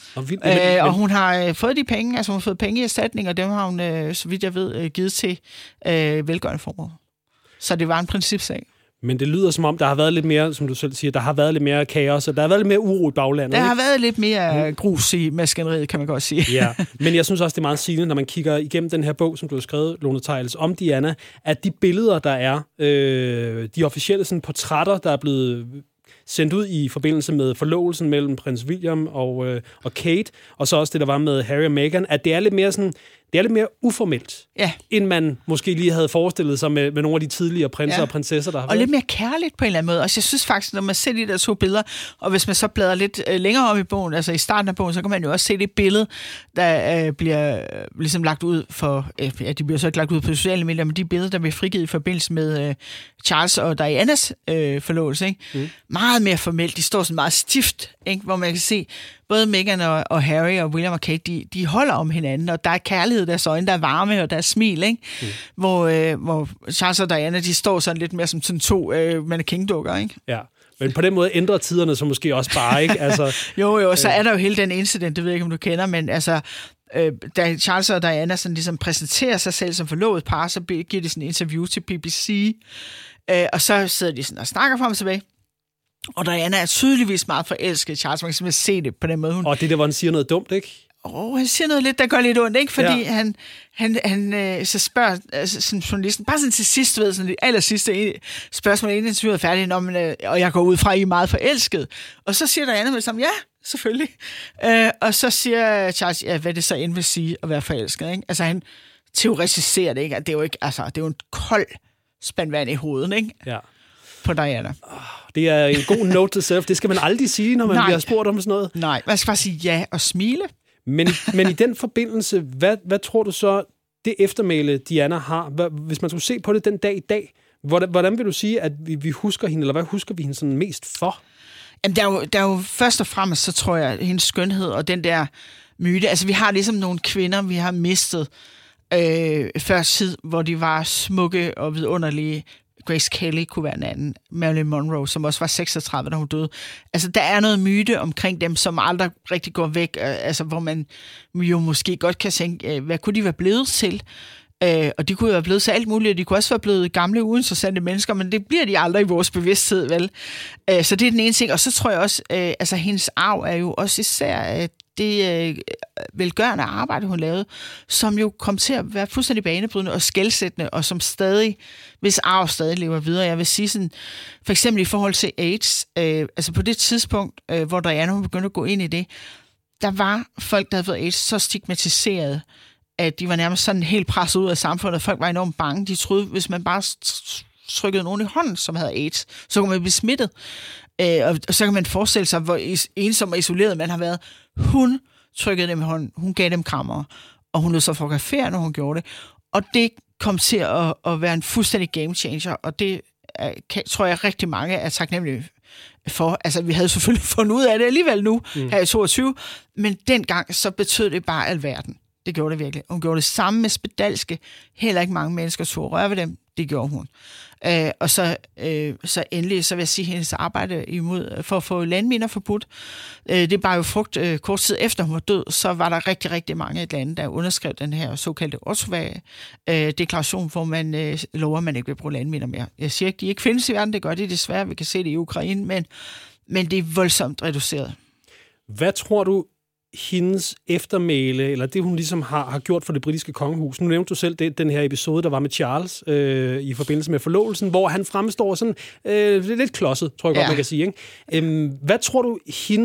Og hun har fået de penge, altså hun har fået penge i erstatning, og dem har hun, så vidt jeg ved, givet til velgørende formål. Så det var en principsag.
Men det lyder som om, der har været lidt mere, som du selv siger, der har været lidt mere kaos, og der har været lidt mere uro i baglandet.
Der har været lidt mere grus i maskineriet, kan man godt sige.
Ja, men jeg synes også, det er meget sigende, når man kigger igennem den her bog, som du har skrevet, Lone Theils, om Diana, at de billeder, der er, de officielle sådan, portrætter, der er blevet sendt ud i forbindelse med forlovelsen mellem prins William og Kate, og så også det, der var med Harry og Meghan, at det er lidt mere sådan, det er lidt mere uformelt, end man måske lige havde forestillet sig med nogle af de tidligere prinser og prinsesser, der har været.
Og lidt mere kærligt på en eller anden måde. Og jeg synes faktisk, når man ser de der to billeder, og hvis man så bladrer lidt længere om i bogen, altså i starten af bogen, så kan man jo også se det billede, der bliver ligesom lagt ud for, de bliver så ikke lagt ud på sociale medier, men de billeder, der bliver frigivet i forbindelse med Charles og Dianas forlovelse, ikke? Meget mere formelt. De står sådan meget stift, ikke? Hvor man kan se, både Meghan og Harry og William og Kate, de holder om hinanden, og der er kærlighed i deres øjne, der er varme, og der er smil, ikke? Hvor Charles og Diana, de står sådan lidt mere som sådan to mannequin-dukker, ikke?
Ja, men på den måde ændrer tiderne så måske også bare, ikke? Altså,
jo, så er der jo hele den incident, det ved jeg ikke, om du kender, men altså, da Charles og Diana sådan ligesom præsenterer sig selv som forlovet par, så giver de sådan en interview til BBC, og så sidder de sådan og snakker frem og tilbage. Og Diana er tydeligvis meget forelsket Charles. Man kan simpelthen se det på den måde.
Og det der, hvor han siger noget dumt, ikke?
Han siger noget lidt, der gør lidt ondt, ikke? Fordi han så spørger sådan journalisten, bare sådan til sidst, ved sådan det allersidste spørgsmål, inden interviewet er færdigt, og jeg går ud fra, at I er meget forelsket. Og så siger Diana med det samme, ja, selvfølgelig. Og så siger Charles, ja, hvad det så end vil sige at være forelsket, ikke? Altså han teoretiserer det, ikke? Det er jo ikke, altså, det er jo en kold spandvand i hovedet, ikke?
Ja.
På Diana.
Det er en god note to self. Det skal man aldrig sige, når man bliver spurgt om sådan noget.
Nej, man skal bare sige ja og smile.
Men i den forbindelse, hvad tror du så, det eftermæle Diana har, hvis man skulle se på det den dag i dag, hvordan vil du sige, at vi husker hende, eller hvad husker vi hende sådan mest for?
Jamen, der er jo først og fremmest, så tror jeg, hendes skønhed og den der myte. Altså, vi har ligesom nogle kvinder, vi har mistet før tid, hvor de var smukke og vidunderlige. Grace Kelly kunne være en anden. Marilyn Monroe, som også var 36, da hun døde. Altså, der er noget myte omkring dem, som aldrig rigtig går væk. Altså, hvor man jo måske godt kan tænke, hvad kunne de være blevet til? Og de kunne være blevet til alt muligt. De kunne også være blevet gamle, uinteressante mennesker, men det bliver de aldrig i vores bevidsthed, vel? Så det er den ene ting. Og så tror jeg også, altså, hendes arv er jo også især velgørende arbejde, hun lavede, som jo kom til at være fuldstændig banebrydende og skelsættende, og som stadig, hvis arv stadig lever videre. Jeg vil sige sådan, for eksempel i forhold til AIDS, altså på det tidspunkt, hvor Diana hun begyndte at gå ind i det, der var folk, der havde fået AIDS, så stigmatiseret, at de var nærmest sådan helt presset ud af samfundet. Folk var enormt bange. De troede, hvis man bare trykkede nogen i hånden, som havde AIDS, så kunne man blive smittet. Og så kan man forestille sig, hvor ensom og isoleret man har været. Hun trykkede dem i hånden. Hun gav dem krammer. Og hun lød sig fotografere, når hun gjorde det. Og det kom til at være en fuldstændig game changer. Og det tror jeg rigtig mange er taknemmelige for. Altså, vi havde selvfølgelig fundet ud af det alligevel nu, her i 22. Men dengang, så betød det bare alverden. Det gjorde det virkelig. Hun gjorde det samme med spedalske. Heller ikke mange mennesker tog at røre ved dem. Det gjorde hun. Og så endelig, så vil jeg sige, hendes arbejde imod for at få landminer forbudt. Det var jo frugt kort tid efter hun var død, så var der rigtig, rigtig mange lande, der underskrev den her såkaldte Ottawa-deklaration, hvor man lover, at man ikke vil bruge landminer mere. Jeg siger ikke, de ikke findes i verden, det gør de desværre. Vi kan se det i Ukraine, men det er voldsomt reduceret.
Hvad tror du, hendes eftermæle, eller det hun ligesom har gjort for det britiske kongehus. Nu nævnte du selv den her episode, der var med Charles i forbindelse med forlovelsen, hvor han fremstår sådan lidt klodset, tror jeg godt, man kan sige. Ikke? Hvad tror du,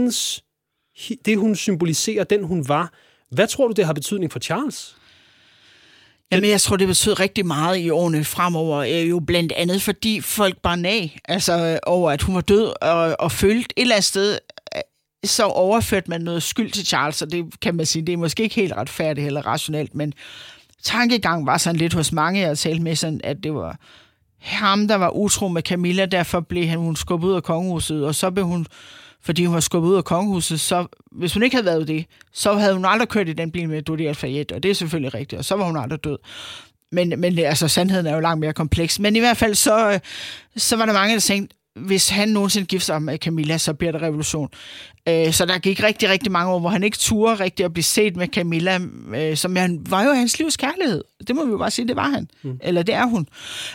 det hun symboliserer, den hun var, hvad tror du, det har betydning for Charles?
Jamen, jeg tror, det betød rigtig meget i årene fremover, jo blandt andet, fordi folk bare nag, altså over, at hun var død, og følte et eller andet sted, så overførte man noget skyld til Charles, og det kan man sige, det er måske ikke helt retfærdigt eller rationelt, men tankegang var sådan lidt hos mange, jeg talte med, sådan, at det var ham, der var utro med Camilla, derfor blev hun skubbet ud af kongehuset, og så blev hun, fordi hun var skubbet ud af kongehuset, så hvis hun ikke havde været det, så havde hun aldrig kørt i den bil med Dodi Al-Fayed, og det er selvfølgelig rigtigt, og så var hun aldrig død. Men altså, sandheden er jo langt mere kompleks. Men i hvert fald, så var der mange, der tænkte, hvis han nogensinde gifter sig med Camilla, så bliver der revolution. Så der gik rigtig, rigtig mange år, hvor han ikke turde rigtig at blive set med Camilla, som var jo hans livs kærlighed. Det må vi jo bare sige, det var han. Eller det er hun.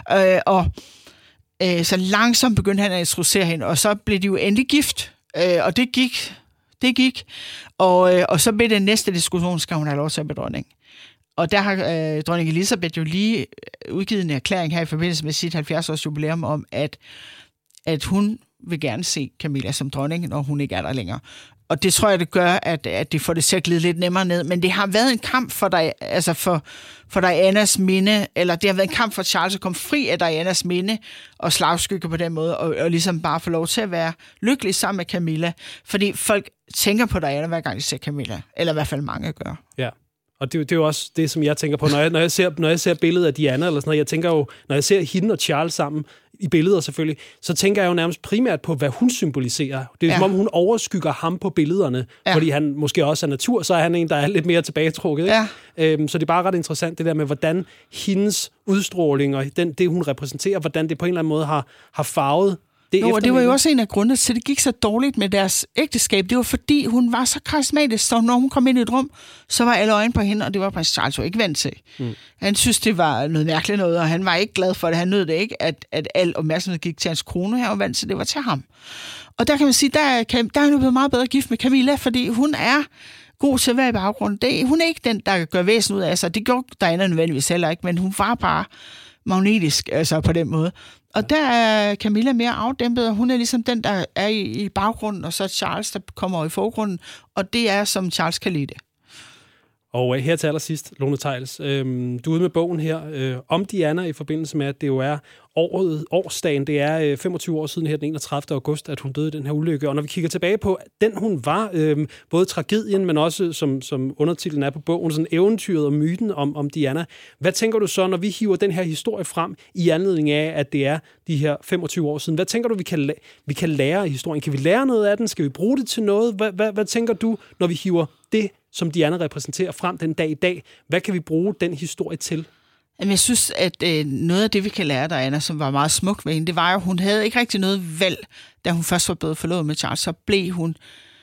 Så langsomt begyndte han at introducere hende, og så blev de jo endelig gift. Og det gik. Og så blev det næste diskussion, skal hun have lov til at blive dronning. Og der har dronning Elizabeth jo lige udgivet en erklæring her i forbindelse med sit 70-års jubilæum om, at hun vil gerne se Camilla som dronning, når hun ikke er der længere. Og det tror jeg, det gør, at de får det til at glide lidt nemmere ned. Men det har været en kamp for Dianas minde, eller det har været en kamp for Charles at komme fri af Dianas minde og slagskygge på den måde, og ligesom bare få lov til at være lykkelig sammen med Camilla. Fordi folk tænker på Diana, hver gang de ser Camilla. Eller i hvert fald mange gør.
Ja. Og det er jo også det, som jeg tænker på, når jeg ser billedet af Diana, eller sådan noget, jeg tænker jo, når jeg ser hende og Charles sammen, i billeder selvfølgelig, så tænker jeg jo nærmest primært på, hvad hun symboliserer. Det er som om, hun overskygger ham på billederne, fordi han måske også er natur, så er han en, der er lidt mere tilbagetrukket. Ikke? Så det er bare ret interessant, det der med, hvordan hendes udstråling og det, hun repræsenterer, hvordan det på en eller anden måde har farvet
og det var jo også en af grundene til, at det gik så dårligt med deres ægteskab. Det var fordi, hun var så karismatisk, så når hun kom ind i et rum, så var alle øjne på hende, og det var prins Charles jo ikke vant til. Han synes, det var noget mærkeligt noget, og han var ikke glad for det. Han nød det ikke, at al opmærksomhed gik til hans kone. Han var vant til, det var til ham. Og der kan man sige, der er han jo blevet meget bedre gift med Camilla, fordi hun er god til at være i baggrunden. Hun er ikke den, der gør væsen ud af sig. Det gjorde Diana nødvendigvis heller ikke, men hun var bare magnetisk, altså på den måde. Og der er Camilla mere afdæmpet, og hun er ligesom den, der er i baggrunden, og så er Charles, der kommer i forgrunden, og det er, som Charles kan lide det.
Og her til allersidst, Lone Theils, du er ude med bogen her om Diana i forbindelse med, at det jo er årsdagen. Det er 25 år siden her den 31. august, at hun døde i den her ulykke. Og når vi kigger tilbage på den, hun var, både tragedien, men også, som undertitlen er på bogen, sådan eventyret og myten om Diana. Hvad tænker du så, når vi hiver den her historie frem i anledning af, at det er de her 25 år siden? Hvad tænker du, vi kan lære af historien? Kan vi lære noget af den? Skal vi bruge det til noget? Hvad tænker du, når vi hiver det, som Diana repræsenterer frem den dag i dag? Hvad kan vi bruge den historie til?
Jamen, jeg synes, at noget af det, vi kan lære Diana, som var meget smukt ved hende, det var jo, hun havde ikke rigtig noget valg, da hun først var blevet forlovet med Charles, så blev hun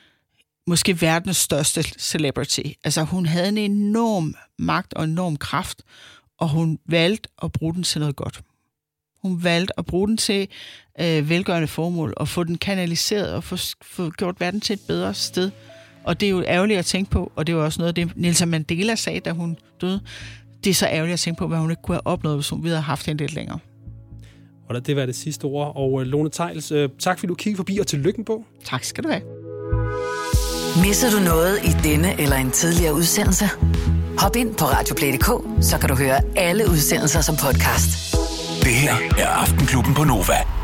måske verdens største celebrity. Altså, hun havde en enorm magt og enorm kraft, og hun valgte at bruge den til noget godt. Hun valgte at bruge den til velgørende formål, og få den kanaliseret, og få gjort verden til et bedre sted Og det er jo ærgerligt at tænke på, og det var også noget af det, Nelson Mandela sagde, da hun døde. Det er så ærgerligt at tænke på, hvad hun ikke kunne have opnået, hvis hun havde haft hende lidt længere.
Og lad det være det sidste ord. Og Lone Theils, tak fordi du kiggede forbi, og tillykke på.
Tak skal du have.
Misser du noget i denne eller en tidligere udsendelse? Hop ind på radioplay.dk, så kan du høre alle udsendelser som podcast.
Det her er Aftenklubben på Nova.